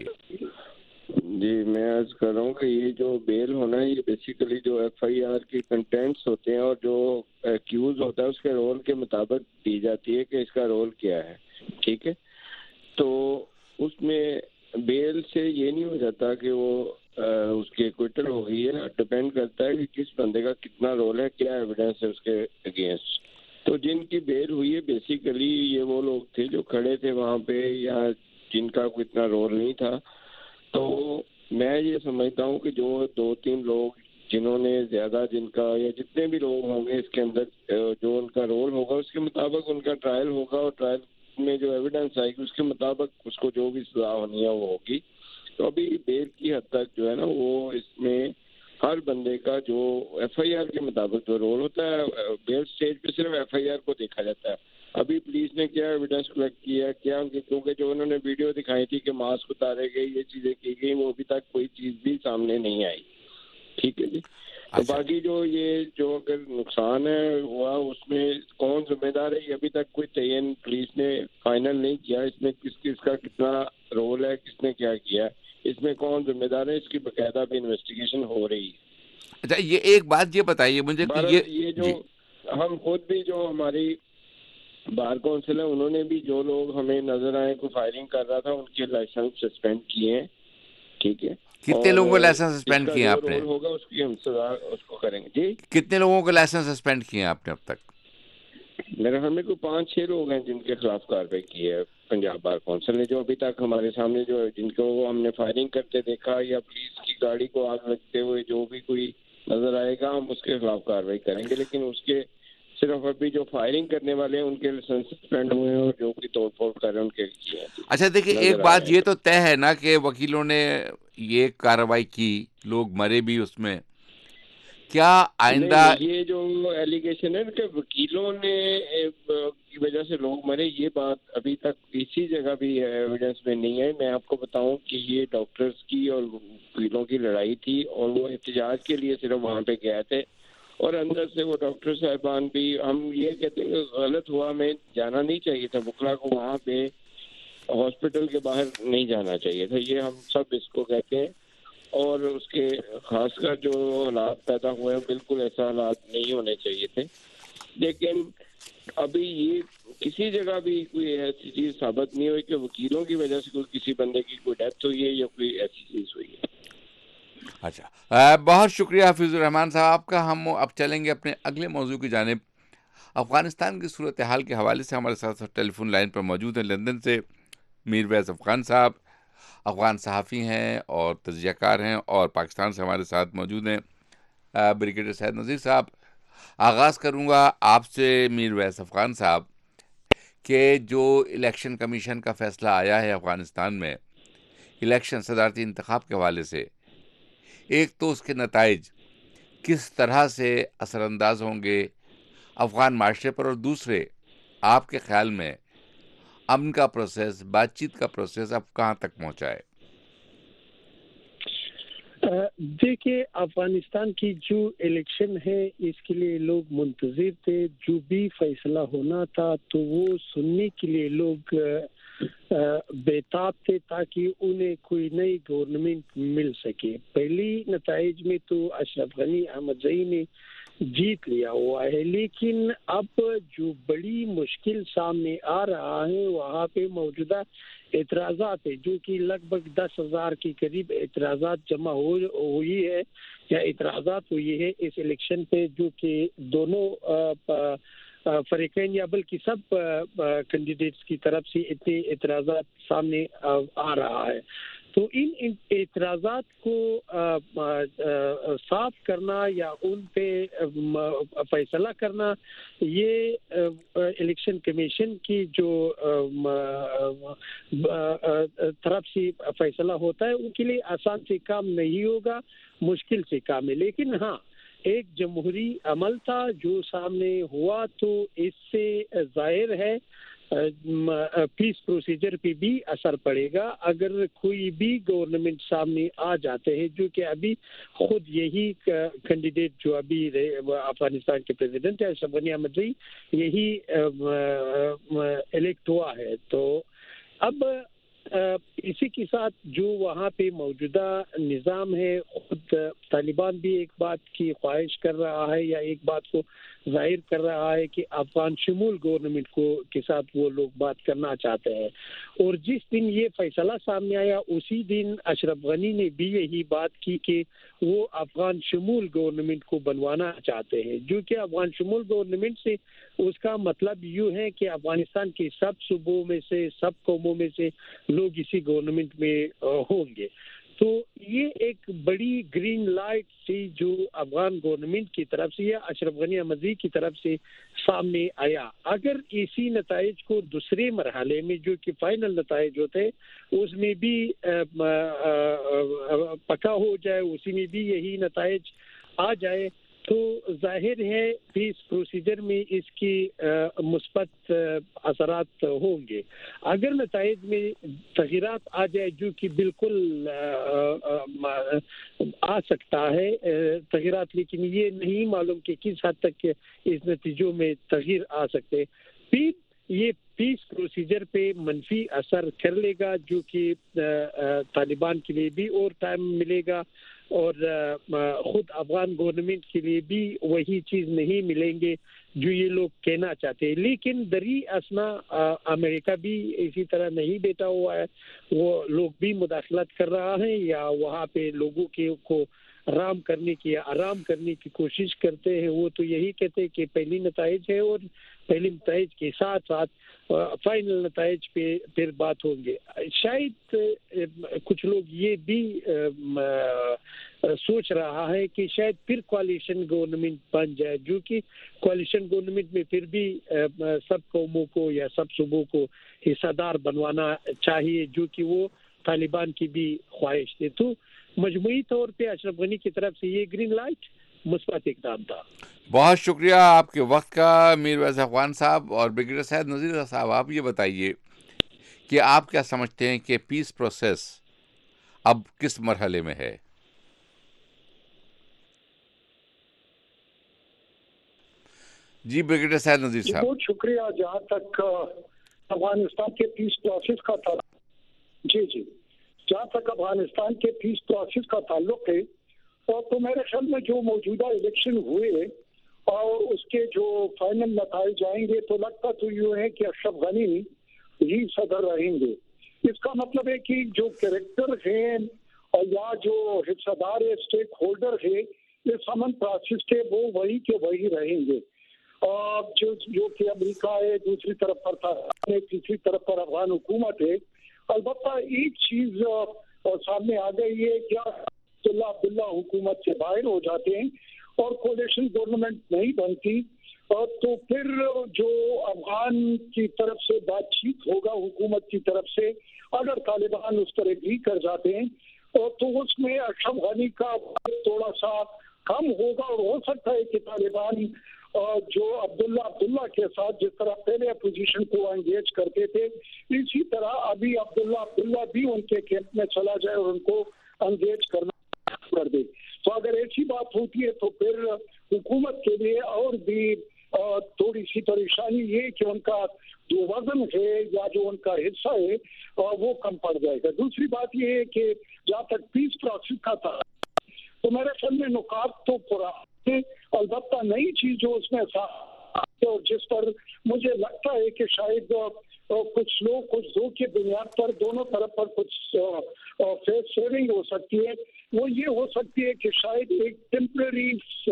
جی میں عرض کر رہا ہوں کہ یہ جو بیل ہونا ہے یہ بیسیکلی جو ایف آئی آر کی کنٹینٹس ہوتے ہیں اور جو ایکیوز ہوتا ہے اس کے رول کے مطابق دی جاتی ہے کہ اس کا رول کیا ہے، ٹھیک ہے؟ تو اس میں بیل سے یہ نہیں ہو جاتا کہ وہ اس کی ایکویٹل ہو گئی ہے، ڈپینڈ کرتا ہے کہ کس بندے کا کتنا رول ہے، کیا ایویڈنس ہے اس کے اگینسٹ۔ تو جن کی بیل ہوئی ہے بیسیکلی یہ وہ لوگ تھے جو کھڑے تھے وہاں پہ یا جن کا کوئی اتنا رول نہیں تھا۔ تو میں یہ سمجھتا ہوں کہ جو دو تین لوگ جنہوں نے زیادہ جن کا یا جتنے بھی لوگ ہوں گے اس کے اندر جو ان کا رول ہوگا اس کے مطابق ان کا ٹرائل ہوگا اور ٹرائل میں جو ایویڈنس آئے گی اس کے مطابق اس کو جو بھی سزا ہونی ہے وہ ہوگی۔ تو ابھی بیل کی حد تک جو ہے نا وہ اس میں ہر بندے کا جو ایف آئی آر کے مطابق جو رول ہوتا ہے، بیل سٹیج پہ صرف ایف آئی آر کو دیکھا جاتا ہے. ابھی پولیس نے کیا ایویڈنس کلیکٹ کیا کیا کیونکہ جو انہوں نے ویڈیو دکھائی تھی کہ ماسک اتارے گئے، یہ چیزیں کی گئی، وہ ابھی تک کوئی چیز بھی سامنے نہیں آئی. ٹھیک ہے جی. تو باقی جو یہ جو اگر نقصان ہے ہوا اس میں کون ذمہ دار ہے، یہ ابھی تک کوئی تعین پولیس نے فائنل نہیں کیا. اس میں کس کس کا کتنا رول ہے، کس نے کیا کیا، اس میں کون ذمہ دار ہے، اس کی باقاعدہ بھی انویسٹیگیشن ہو رہی ہے. اچھا یہ ایک بات یہ بتائیے مجھے کہ یہ یہ جو ہم خود بھی جو ہماری بار کونسل ہے انہوں نے بھی جو لوگ ہمیں نظر آئے کو فائرنگ کر رہا تھا ان کے لائسنس سسپینڈ کیے ہیں. ٹھیک ہے. کتنے لوگوں کو لائسنس سسپینڈ کیے ہیں آپ نے؟ ہوگا اس کی ہم سزا اس کو کریں گے. جی کتنے لوگوں کو لائسنس سسپینڈ کیے ہیں آپ نے اب تک؟ میرے خیال میں کوئی پانچ چھ لوگ ہیں جن کے خلاف کارروائی کی ہے پنجاب بار کونسل نے، جو ابھی تک ہمارے سامنے جو جن کو ہم نے فائرنگ کرتے دیکھا یا پولیس کی گاڑی کو آگ لگتے ہوئے جو بھی کوئی نظر آئے گا ہم اس کے خلاف کارروائی کریں گے. لیکن اس کے صرف ابھی جو فائرنگ کرنے والے ہیں ان کے لائسنس سسپینڈ ہوئے ہیں اور جو بھی توڑ پھوڑ کر رہے ہیں ان کے کیے ہیں. اچھا دیکھیے ایک بات یہ تو طے ہے نا کہ وکیلوں نے یہ کارروائی کی، لوگ مرے بھی اس میں، کیا آئندہ یہ جو ایلیگیشن ہے کہ وکیلوں نے کی وجہ سے لوگ مرے، یہ بات ابھی تک کسی جگہ بھی ایویڈنس میں نہیں ہے. میں آپ کو بتاؤں کہ یہ ڈاکٹرز کی اور وکیلوں کی لڑائی تھی اور وہ احتجاج کے لیے صرف وہاں پہ گئے تھے اور اندر سے وہ ڈاکٹر صاحبان بھی، ہم یہ کہتے ہیں کہ غلط ہوا، ہمیں جانا نہیں چاہیے تھا وکلا کو وہاں پہ ہاسپٹل کے باہر نہیں جانا چاہیے تھا. یہ ہم سب اس کو کہتے ہیں اور اس کے خاص کر جو حالات پیدا ہوئے ہیں بالکل ایسا حالات نہیں ہونے چاہیے تھے. لیکن ابھی یہ کسی جگہ بھی کوئی ایسی چیز ثابت نہیں ہوئی کہ وکیلوں کی وجہ سے کوئی کسی بندے کی کوئی ڈیتھ ہوئی ہے یا کوئی ایسی چیز ہوئی ہے. اچھا بہت شکریہ حفیظ الرحمان صاحب آپ کا. ہم اب چلیں گے اپنے اگلے موضوع کی جانب. افغانستان کی صورتحال کے حوالے سے ہمارے ساتھ ٹیلی فون لائن پر موجود ہیں لندن سے میر ویس افغان صاحب. افغان صحافی ہیں اور تجزیہ کار ہیں، اور پاکستان سے ہمارے ساتھ موجود ہیں بریگیڈیئر سید نذیر صاحب. آغاز کروں گا آپ سے میر ویس افغان صاحب کہ جو الیکشن کمیشن کا فیصلہ آیا ہے افغانستان میں الیکشن صدارتی انتخاب کے حوالے سے، ایک تو اس کے نتائج کس طرح سے اثر انداز ہوں گے افغان معاشرے پر، اور دوسرے آپ کے خیال میں امن کا پروسیس، بات چیت کا پروسیس اب کہاں تک پہنچا ہے؟ دیکھیے افغانستان کی جو الیکشن ہے اس کے لیے لوگ منتظر تھے. جو بھی فیصلہ ہونا تھا تو وہ سننے کے لیے لوگ بےتاب تھے تاکہ انہیں کوئی نئی گورنمنٹ مل سکے. پہلی نتائج میں تو اشرف غنی احمدزئی نے جیت لیا ہوا ہے، لیکن اب جو بڑی مشکل سامنے آ رہا ہے وہاں پہ موجودہ اعتراضات ہے، جو کہ لگ بھگ دس ہزار کے قریب اعتراضات جمع ہوئی ہے یا اعتراضات ہوئی ہے اس الیکشن پہ، جو کہ دونوں فریقین یا بلکہ سب کینڈیڈیٹس کی طرف سے اتنے اعتراضات سامنے آ رہا ہے. تو ان اعتراضات کو صاف کرنا یا ان پہ فیصلہ کرنا یہ الیکشن کمیشن کی جو طرف سے فیصلہ ہوتا ہے ان کے لیے آسان سے کام نہیں ہوگا، مشکل سے کام ہے. لیکن ہاں ایک جمہوری عمل تھا جو سامنے ہوا، تو اس سے ظاہر ہے پیس پروسیجر پہ بھی اثر پڑے گا. اگر کوئی بھی گورنمنٹ سامنے آ جاتے ہیں، جو کہ ابھی خود یہی کینڈیڈیٹ جو ابھی افغانستان کے پریزیڈنٹ ہے اشرف غنی احمدزئی یہی الیکٹ ہوا ہے، تو اب اسی کے ساتھ جو وہاں پہ موجودہ نظام ہے، خود طالبان بھی ایک بات کی خواہش کر رہا ہے یا ایک بات کو ظاہر کر رہا ہے کہ افغان شمول گورنمنٹ کو کے ساتھ وہ لوگ بات کرنا چاہتے ہیں. اور جس دن یہ فیصلہ سامنے آیا اسی دن اشرف غنی نے بھی یہی بات کی کہ وہ افغان شمول گورنمنٹ کو بنوانا چاہتے ہیں، جو کہ افغان شمول گورنمنٹ سے اس کا مطلب یوں ہے کہ افغانستان کے سب صوبوں میں سے، سب قوموں میں سے لوگ اسی گورنمنٹ میں ہوں گے. تو یہ ایک بڑی گرین لائٹ تھی جو افغان گورنمنٹ کی طرف سے یا اشرف غنی احمدی کی طرف سے سامنے آیا. اگر اسی نتائج کو دوسرے مرحلے میں جو کہ فائنل نتائج ہوتے اس میں بھی پکا ہو جائے, اسی میں بھی یہی نتائج آ جائے, تو ظاہر ہے پیس پروسیجر میں اس کی مثبت اثرات ہوں گے. اگر نتائج میں تغیرات آ جائے جو کہ بالکل آ سکتا ہے تغیرات, لیکن یہ نہیں معلوم کہ کس حد تک اس نتیجوں میں تغیر آ سکتے, پھر یہ پیس پروسیجر پہ منفی اثر کر لے گا جو کہ طالبان کے لیے بھی اور ٹائم ملے گا اور خود افغان گورنمنٹ کے لیے بھی وہی چیز نہیں ملیں گے جو یہ لوگ کہنا چاہتے ہیں. لیکن دری اسنا امریکہ بھی اسی طرح نہیں بیٹھا ہوا ہے, وہ لوگ بھی مداخلت کر رہا ہے یا وہاں پہ لوگوں کے کو آرام کرنے کی آرام کرنے کی کوشش کرتے ہیں. وہ تو یہی کہتے ہیں کہ پہلی نتائج ہے اور پہلی نتائج کے ساتھ ساتھ فائنل نتائج پہ پھر بات ہوں گے. شاید کچھ لوگ یہ بھی سوچ رہا ہے کہ شاید پھر کوalition گورنمنٹ بن جائے, جو کہ کوalition گورنمنٹ میں پھر بھی سب قوموں کو یا سب صوبوں کو حصہ دار بنوانا چاہیے جو کہ وہ طالبان کی بھی خواہش تھی. تو مجموعی طور پہ اشرف غنی کی طرف سے یہ گرین لائٹ مثبت اقدام تھا. بہت شکریہ آپ کے وقت کا میر ویس افغان صاحب. اور بریگیڈیئر سید نذیر صاحب, آپ یہ بتائیے کہ آپ کیا سمجھتے ہیں کہ پیس پروسیس اب کس مرحلے میں ہے؟ جی بریگیڈیئر سید نذیر صاحب. بہت شکریہ. جہاں تک افغانستان کے پیس پروسیس کا تھا جی جی جہاں تک افغانستان کے پیس پروسیس کا تعلق ہے تو میرے خیال میں جو موجودہ الیکشن ہوئے اور اس کے جو فائنل نتائج آئیں گے تو لگتا تو یہ ہے کہ اشرف غنی ہی صدر رہیں گے. اس کا مطلب ہے کہ جو کریکٹر ہیں اور یا جو حصہ دار اسٹیک ہولڈر ہے اس امن پروسیس کے وہ وہی کے وہی رہیں گے. اور جو جو کہ امریکہ ہے, دوسری طرف پر طالبان, تیسری طرف پر افغان حکومت ہے. البتہ ایک چیز سامنے آ گئی ہے, کیا عبداللہ عبداللہ حکومت سے باہر ہو جاتے ہیں اور کولیشن گورنمنٹ نہیں بنتی, اور تو پھر جو افغان کی طرف سے بات چیت ہوگا حکومت کی طرف سے, اگر طالبان اس پر ایگری کر جاتے ہیں تو اس میں اشرف غنی کا تھوڑا سا کم ہوگا. اور ہو سکتا ہے کہ طالبان جو عبداللہ عبداللہ کے ساتھ جس طرح پہلے اپوزیشن کو انگیج کرتے تھے اسی طرح ابھی عبداللہ عبداللہ بھی ان کے کیمپ میں چلا جائے اور ان کو انگیج کرنا کر دے. تو اگر ایسی بات ہوتی ہے تو پھر حکومت کے لیے اور بھی تھوڑی سی پریشانی یہ کہ ان کا جو وزن ہے یا جو ان کا حصہ ہے وہ کم پڑ جائے گا. دوسری بات یہ ہے کہ جہاں تک پیس پروسیس کا تھا تو میرے خیال میں نکات تو پرانے, البتہ نئی چیز جو اس میں اور جس پر مجھے لگتا ہے کہ شاید کچھ لوگ کچھ دو کی بنیاد پر دونوں طرف پر کچھ فیس سیونگ ہو سکتی ہے, وہ یہ ہو سکتی ہے کہ شاید ایک ٹیمپرری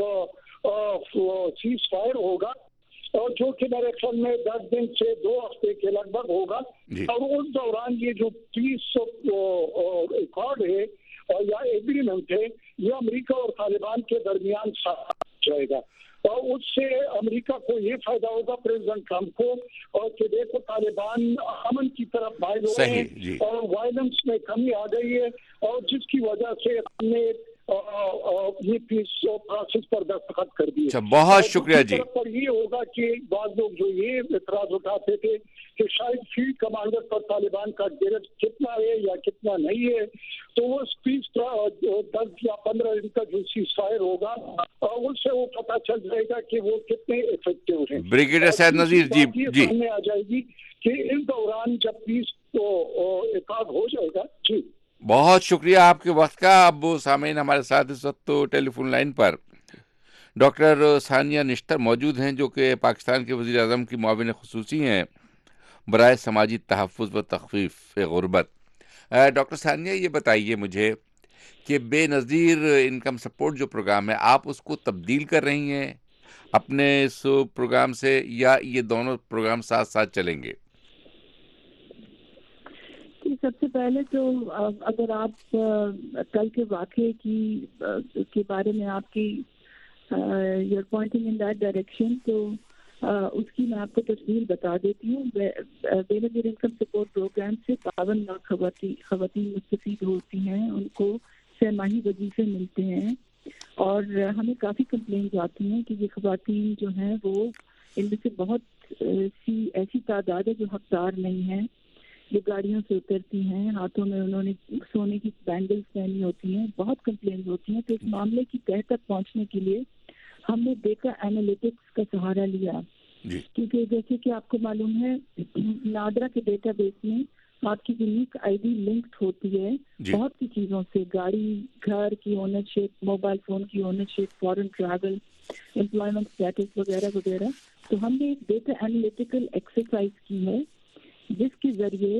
سیز فائر ہوگا اور جو کہ میرے خیال میں دس دن سے دو ہفتے کے لگ بھگ ہوگا. اور اس دوران یہ جو پیس ریکارڈ ہے یا ایگریمنٹ ہے یہ امریکہ اور طالبان کے درمیان جائے گا, اور اس سے امریکہ کو یہ فائدہ ہوگا پریزیڈنٹ ٹرمپ کو, اور کہ دیکھو طالبان امن کی طرف مائل ہو رہے ہیں اور وائلنس میں کمی آ گئی ہے, اور جس کی وجہ سے ہم نے یہ پیس پروسیس پر دستخط کر دیے. بہت شکریہ جی. پر یہ ہوگا کہ بعض لوگ جو یہ اعتراض اٹھاتے تھے کہ شاید فیلڈ کمانڈر پر طالبان کا گرفت کتنا ہے یا کتنا نہیں ہے, تو وہ پیس دس یا پندرہ دن کا جو سیز فائر ہوگا اس سے وہ پتہ چل جائے گا کہ وہ کتنے افیکٹو ہیں. بریگیڈیئر سید نذیر جی جی سامنے آ جائے گی کہ اس دوران جب پیس اتحاد ہو جائے گا. جی بہت شکریہ آپ کے وقت کا. اب سامعین ہمارے ساتھ اس وقت تو ٹیلی فون لائن پر ڈاکٹر ثانیہ نشتر موجود ہیں جو کہ پاکستان کے وزیر اعظم کی معاون خصوصی ہیں برائے سماجی تحفظ و تخفیف غربت. ڈاکٹر ثانیہ یہ بتائیے مجھے کہ بے نظیر انکم سپورٹ جو پروگرام ہے آپ اس کو تبدیل کر رہی ہیں اپنے اس پروگرام سے, یا یہ دونوں پروگرام ساتھ ساتھ چلیں گے؟ سب سے پہلے تو اگر آپ کل کے واقعے کی کے بارے میں آپ کی you are pointing in that direction تو اس کی میں آپ کو تفصیل بتا دیتی ہوں. بے نظیر انکم سپورٹ پروگرام سے باون لاکھ خواتین مستفید ہوتی ہیں, ان کو سہ ماہی وظیفے ملتے ہیں اور ہمیں کافی کمپلینز آتی ہیں کہ یہ خواتین جو ہیں وہ ان میں سے بہت سی ایسی تعداد ہے جو حقدار نہیں ہیں. یہ گاڑیوں سے اترتی ہیں, ہاتھوں میں انہوں نے سونے کی بینگلز پہنی ہوتی ہیں, بہت کمپلینز ہوتی ہیں. تو اس معاملے کی تہہ تک پہنچنے کے لیے ہم نے ڈیٹا انالیٹکس کا سہارا لیا جی. کیونکہ جیسے کہ آپ کو معلوم ہے نادرا کے ڈیٹا بیس میں آپ کی یونیک آئی ڈی لنکڈ ہوتی ہے جی. بہت سی چیزوں سے, گاڑی, گھر کی اونرشپ, موبائل فون کی ownership, foreign travel, employment status وغیرہ وغیرہ. تو ہم نے ایک ڈیٹا انالیٹیکل ایکسرسائز کی ہے جس کے ذریعے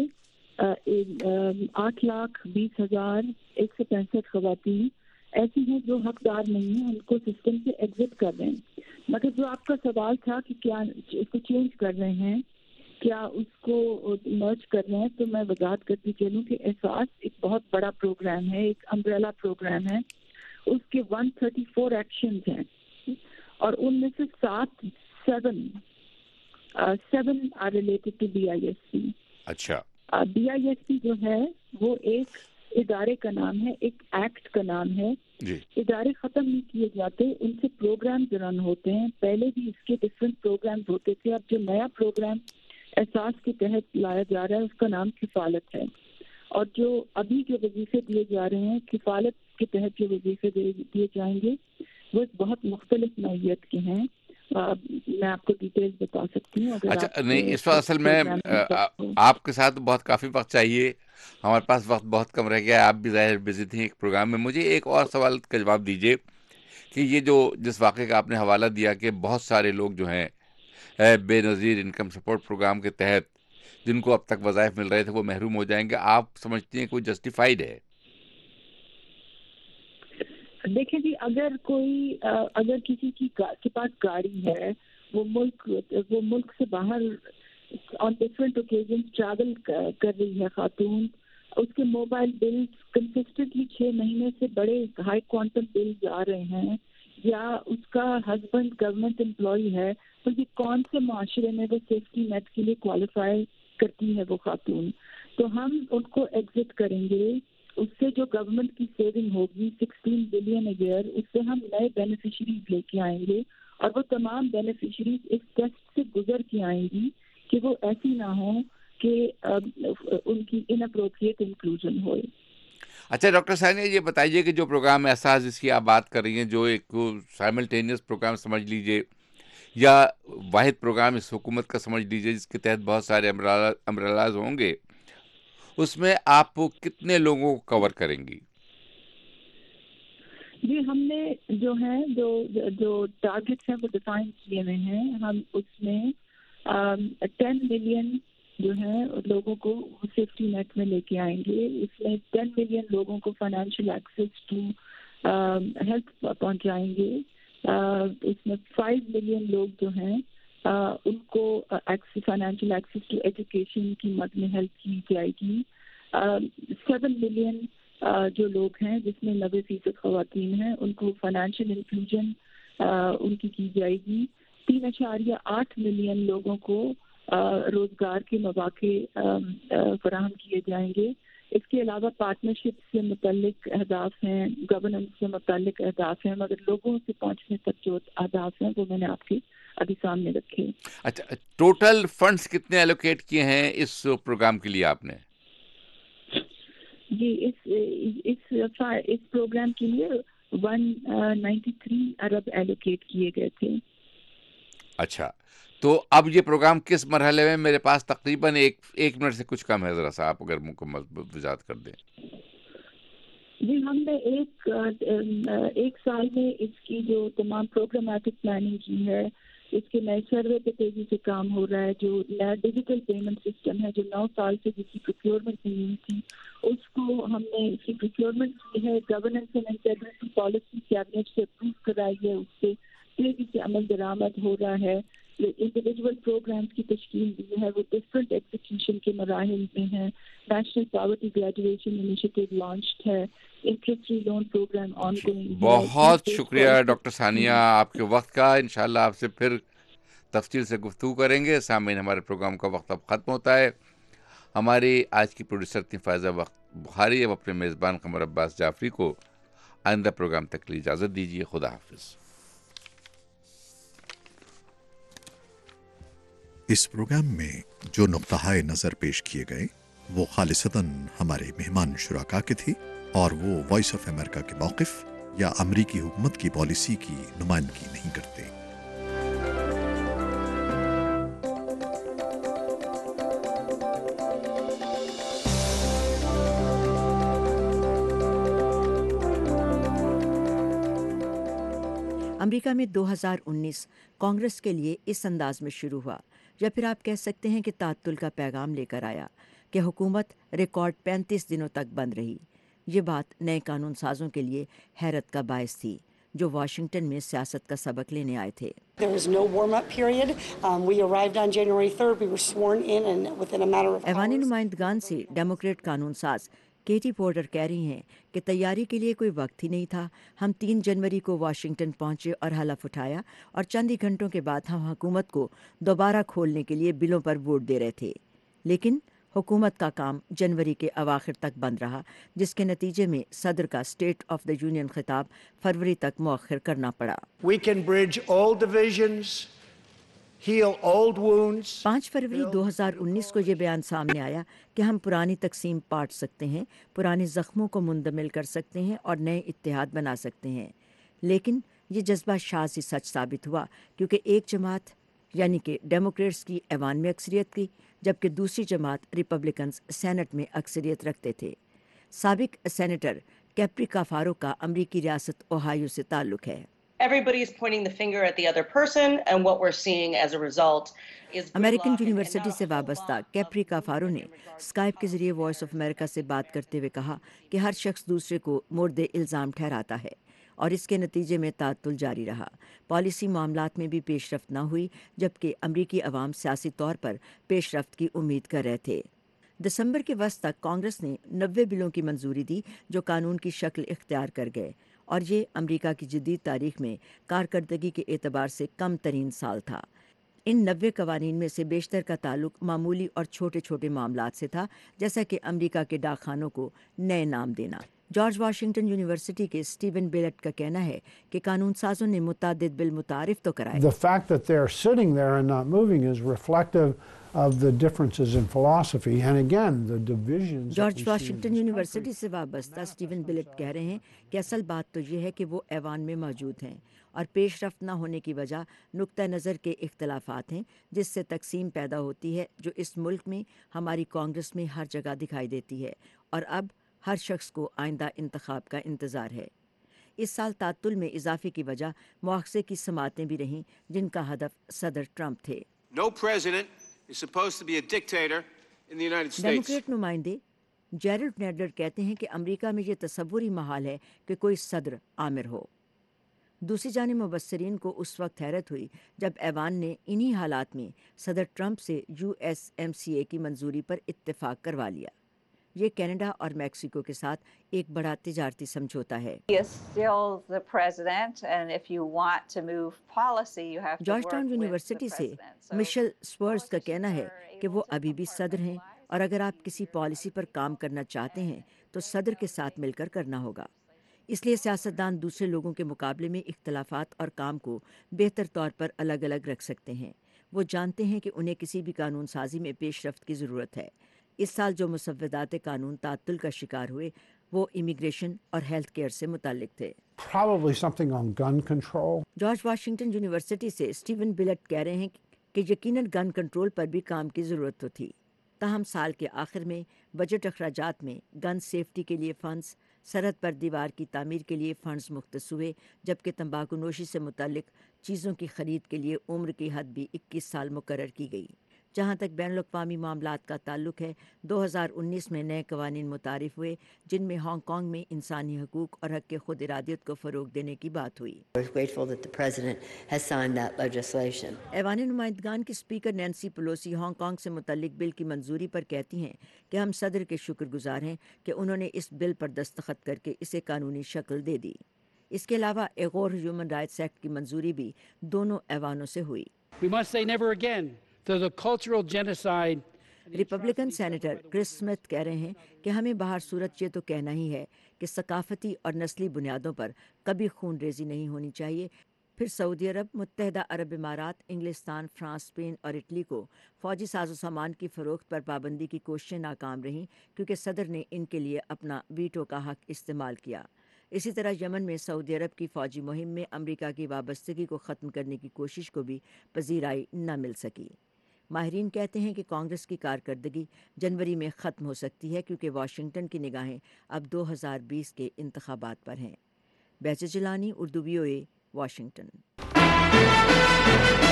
آٹھ لاکھ بیس ہزار ایک سو پینسٹھ خواتین ایسی ہیں جو حقدار نہیں ہیں, ان کو سسٹم سے ایگزٹ کر رہے ہیں. مگر جو آپ کا سوال تھا کہ کیا اس کو چینج کر رہے ہیں, کیا اس کو مرج کر رہے ہیں, تو میں وضاحت کرتی چلوں کہ احساس ایک بہت بڑا پروگرام ہے, ایک امبریلا پروگرام ہے. اس کے ایک سو چونتیس ایکشنز ہیں اور ان میں سے سات seven seven are related to B I S P. اچھا, بی آئی ایس پی جو ہے وہ ایک ادارے کا نام ہے, ایک ایکٹ کا نام ہے جی. ادارے ختم نہیں کیے جاتے, ان سے پروگرام رن ہوتے ہیں. پہلے بھی اس کے ڈفرینٹ پروگرام ہوتے تھے. اب جو نیا پروگرام احساس کے تحت لایا جا رہا ہے اس کا نام کفالت ہے, اور جو ابھی جو وظیفے دیے جا رہے ہیں کفالت کے تحت جو وظیفے دیے جائیں گے وہ بہت مختلف نوعیت کے ہیں. میں آپ کو ڈیٹیل بتا سکتی ہوں. اچھا نہیں, اس وقت اصل میں آپ کے ساتھ بہت کافی وقت چاہیے, ہمارے پاس وقت بہت کم رہ گیا, آپ بھی ظاہر بزی تھیں ایک پروگرام میں. مجھے ایک اور سوال کا جواب دیجیے کہ یہ جو جس واقعے کا آپ نے حوالہ دیا کہ بہت سارے لوگ جو ہیں بے نظیر انکم سپورٹ پروگرام کے تحت جن کو اب تک وظائف مل رہے تھے وہ محروم ہو جائیں گے, آپ سمجھتی ہیں کوئی جسٹیفائڈ ہے؟ دیکھیں جی, اگر کوئی اگر کسی کی کے پاس گاڑی ہے, وہ ملک وہ ملک سے باہر آن ڈفرینٹ اوکیزن ٹریول کر رہی ہے خاتون, اس کے موبائل بلز کنسسٹنٹلی چھ مہینے سے بڑے ہائی کوانٹم بلز آ رہے ہیں, یا اس کا ہسبینڈ گورنمنٹ امپلائی ہے, تو یہ کون سے معاشرے میں وہ سیفٹی نیٹ کے لیے کوالیفائی کرتی ہے وہ خاتون؟ تو ہم ان کو ایگزٹ کریں گے. اس سے جو گورنمنٹ کی سیونگ ہوگی سکسٹین بلین ایئر, اس سے ہم نئے بینیفیشریز لے کے آئیں گے, اور وہ تمام بینیفیشریز اس ٹیسٹ سے گزر کے آئیں گی کہ وہ ایسی نہ ہوں کہ ان کی اناپروپریٹ انکلوژن ہوئے. اچھا ڈاکٹر ثانیہ, یہ بتائیے کہ جو پروگرام احساس جس کی آپ بات کر رہی ہیں, جو ایک سائملٹینیس پروگرام سمجھ لیجئے یا واحد پروگرام اس حکومت کا سمجھ لیجئے جس کے تحت بہت سارے امبریلاز ہوں گے, اس میں آپ کتنے لوگوں کو کور کریں گی؟ جی, ہم نے جو ہے جو جو ٹارگیٹس ہیں وہ ڈیفائن کیے ہوئے ہیں. ہم اس میں ٹین ملین جو ہے لوگوں کو سیفٹی نیٹ میں لے کے آئیں گے. اس میں ٹین ملین لوگوں کو فائنینشیل ایکسیس ٹو ہیلتھ پہنچائیں گے. اس میں فائیو ملین لوگ جو ہیں ان کو فائنینشیل ایکسیس ٹو ایجوکیشن کی مد میں ہیلپ کی جائے گی. سیون ملین جو لوگ ہیں جس میں نوے فیصد خواتین ہیں ان کو فائنینشیل انکلوژن ان کی کی جائے گی. تین اشاریہ آٹھ ملین لوگوں کو روزگار کے مواقع فراہم کیے جائیں گے. اس کے علاوہ پارٹنرشپ سے متعلق اہداف ہیں, گورننس سے متعلق اہداف ہیں, مگر لوگوں سے پہنچنے تک جو اہداف ہیں وہ میں نے آپ کے ابھی سامنے رکھے. اچھا, ٹوٹل فنڈز کتنے الوکیٹ کیے ہیں اس پروگرام کے لیے آپ نے؟ جی, اس اس اس پروگرام کے لیے ون نائنٹی تھری ارب ایلوکیٹ کیے گئے تھے. اچھا, تو اب یہ پروگرام کس مرحلے میں؟ میرے پاس تقریباً ایک ایک منٹ سے کچھ کم ہے, ذرا سا آپ اگر مکمل وضاحت کر دیں. جی, ہم نے ایک ایک سال میں اس کی جو تمام پروگرامیٹک پلاننگ کی ہے, اس کے نئے سروے پہ تیزی سے کام ہو رہا ہے. جو نیا ڈیجیٹل پیمنٹ سسٹم ہے جو نو سال سے جس کی پروکیورمنٹ نہیں ہوئی تھی, اس کو ہم نے اس کی پروکیورمنٹ کی ہے. Governance and integrity policy cabinet سے اپروو کرائی ہے, اس سے تیزی سے عمل درآمد ہو رہا ہے. انڈیویجول پروگرامس کی تشکیل جو ہے وہ ڈفرینٹ ایگزیکیوشن کے مراحل میں ہے. National poverty graduation initiative launched ہے. Interest free loan programme ongoing. بہت شکریہ ڈاکٹر ثانیہ آپ کے وقت کا. انشاءاللہ آپ سے پھر تفصیل سے گفتگو کریں گے. سامعین ہمارے پروگرام کا وقت اب ختم ہوتا ہے. ہماری آج کی پروڈیوسر تھی فائزہ بخاری. اب اپنے میزبان قمر عباس جعفری کو آئندہ پروگرام تک لیے اجازت دیجیے. خدا حافظ. اس پروگرام میں جو نقطہ نظر پیش کیے گئے وہ خالصتاً ہمارے مہمان شرکا کے تھے اور وہ وائس آف امریکہ کے موقف یا امریکی حکومت کی پالیسی کی نمائندگی نہیں کرتے. امریکہ میں دو ہزار انیس کانگریس کے لیے اس انداز میں شروع ہوا یا پھر آپ کہہ سکتے ہیں کہ تعطل کا پیغام لے کر آیا کہ حکومت ریکارڈ پینتیس دنوں تک بند رہی. یہ بات نئے قانون سازوں کے لیے حیرت کا باعث تھی جو واشنگٹن میں سیاست کا سبق لینے آئے تھے. ایوانی نمائندگان سے ڈیموکریٹ قانون ساز کیٹی پورٹر کہہ رہی ہیں کہ تیاری کے لیے کوئی وقت ہی نہیں تھا. ہم تین جنوری کو واشنگٹن پہنچے اور حلف اٹھایا اور چند ہی گھنٹوں کے بعد ہم حکومت کو دوبارہ کھولنے کے لیے بلوں پر ووٹ دے رہے تھے. لیکن حکومت کا کام جنوری کے اواخر تک بند رہا جس کے نتیجے میں صدر کا اسٹیٹ آف دا یونین خطاب فروری تک مؤخر کرنا پڑا. We can bridge all divisions, heal old wounds. پانچ فروری دو ہزار انیس کو یہ بیان سامنے آیا کہ ہم پرانی تقسیم پاٹ سکتے ہیں, پرانے زخموں کو مندمل کر سکتے ہیں اور نئے اتحاد بنا سکتے ہیں. لیکن یہ جذبہ شاذ ہی سچ ثابت ہوا کیونکہ ایک جماعت یعنی کہ ڈیموکریٹس کی ایوان میں اکثریت کی جبکہ دوسری جماعت ریپبلکنز سینٹ میں اکثریت رکھتے تھے. سابق سینیٹر کیپری کافارو کا امریکی ریاست اوہایو سے تعلق ہے. Everybody is pointing the finger at the other person and what we're seeing as a result is American university سے وابستہ کیپری کافارو نے اسکائپ کے ذریعے وائس آف امریکہ سے بات کرتے ہوئے کہا کہ ہر شخص دوسرے کو مورد الزام ٹھہراتا ہے اور اس کے نتیجے میں تعطل جاری رہا. پالیسی معاملات میں بھی پیش رفت نہ ہوئی جبکہ امریکی عوام سیاسی طور پر پیش رفت کی امید کر رہے تھے. دسمبر کے وسط تک کانگریس نے نوے بلوں کی منظوری دی جو قانون کی شکل اختیار کر گئے اور یہ امریکہ کی جدید تاریخ میں کارکردگی کے اعتبار سے کم ترین سال تھا. ان نوے قوانین میں سے بیشتر کا تعلق معمولی اور چھوٹے چھوٹے معاملات سے تھا جیسا کہ امریکہ کے ڈاک خانوں کو نئے نام دینا. جارج واشنگٹن یونیورسٹی کے اسٹیون بیلٹ کا کہنا ہے کہ قانون سازوں نے متعدد بل متعارف تو کرائے. The fact that they're sitting there and not moving is reflective of the differences in philosophy and again the divisions. George Washington University سے وابستہ اسٹیون بیلٹ کہہ رہے ہیں کہ اصل بات تو یہ ہے کہ وہ ایوان میں موجود ہیں اور پیش رفت نہ ہونے کی وجہ نقطہ نظر کے اختلافات ہیں جس سے تقسیم پیدا ہوتی ہے جو اس ملک میں ہماری کانگریس میں ہر جگہ دکھائی دیتی ہے اور اب ہر شخص کو آئندہ انتخاب کا انتظار ہے. اس سال تعطل میں اضافے کی وجہ مواخذے کی سماعتیں بھی رہیں جن کا ہدف صدر ٹرمپ تھے. No president is supposed to be a dictator in the United States. Democrat نمائندے جیرلڈ نیڈلر کہتے ہیں کہ امریکہ میں یہ تصور ہی محال ہے کہ کوئی صدر آمر ہو. دوسری جانب مبصرین کو اس وقت حیرت ہوئی جب ایوان نے انہی حالات میں صدر ٹرمپ سے U S M C A کی منظوری پر اتفاق کروا لیا. یہ کینیڈا اور میکسیکو کے ساتھ ایک بڑا تجارتی سمجھوتا ہے. جارج ٹاؤن یونیورسٹی سے مشل سپرز کا کہنا ہے کہ وہ ابھی بھی صدر ہیں اور اگر آپ کسی پالیسی پر کام کرنا چاہتے ہیں تو صدر کے ساتھ مل کر کرنا ہوگا. اس لیے سیاستدان دوسرے لوگوں کے مقابلے میں اختلافات اور کام کو بہتر طور پر الگ الگ رکھ سکتے ہیں. وہ جانتے ہیں کہ انہیں کسی بھی قانون سازی میں پیش رفت کی ضرورت ہے. اس سال جو مسودات قانون تعطل کا شکار ہوئے وہ امیگریشن اور ہیلتھ کیئر سے متعلق تھے. Probably something on gun control. George Washington University سے اسٹیون بلٹ کہہ رہے ہیں کہ یقیناً گن کنٹرول پر بھی کام کی ضرورت تو تھی. تاہم سال کے آخر میں بجٹ اخراجات میں گن سیفٹی کے لیے فنڈز، سرحد پر دیوار کی تعمیر کے لیے فنڈز مختص ہوئے جبکہ تمباکو نوشی سے متعلق چیزوں کی خرید کے لیے عمر کی حد بھی اکیس سال مقرر کی گئی. जहाँ तक बैन अवी मामलात का ताल्लुक है, दो हज़ार उन्नीस में नए कवानीन मुतारिफ हुए जिनमें हांगकांग में इंसानी हकूक और हक के खुद इरादियत को फ़रोग देने की बात हुई। ऐवान नुमाइंदगान की स्पीकर नैन्सी पेलोसी हांगकांग से मुतल्लिक बिल की मंजूरी पर कहती हैं कि हम सदर के शुक्रगुजार हैं कि उन्होंने इस बिल पर दस्तखत करके इसे कानूनी शक्ल दे दी। इसके अलावा एक और ह्यूमन राइट्स एक्ट की मंजूरी भी दोनों ऐवानों से हुई। We must say never again to the cultural genocide. Republican senator Chris Smith कह रहे हैं कि हमें बाहर सूरत ये तो कहना ही है कि सकाफती और नस्ली बुनियादों पर कभी खून रेजी नहीं होनी चाहिए। फिर सऊदी अरब, मुत्तहदा अरब इमारात, इंग्लिस्तान, फ्रांस, स्पेन और इटली को फौजी साजो सामान की फ़रोख्त पर पाबंदी की कोशिशें नाकाम रहीं क्योंकि सदर ने इनके लिए अपना वीटो का हक इस्तेमाल किया। इसी तरह यमन में सऊदी अरब की फ़ौजी मुहिम में अमेरिका की वाबस्तगी को ख़त्म करने की कोशिश को भी पजीराई न मिल सकी। माहिरीन कहते हैं कि कांग्रेस की कारकर्दगी जनवरी में ख़त्म हो सकती है क्योंकि वाशिंगटन की निगाहें अब दो हज़ार बीस के इंतखाबात पर हैं। बैच Jilani, Urdu V O A, Washington.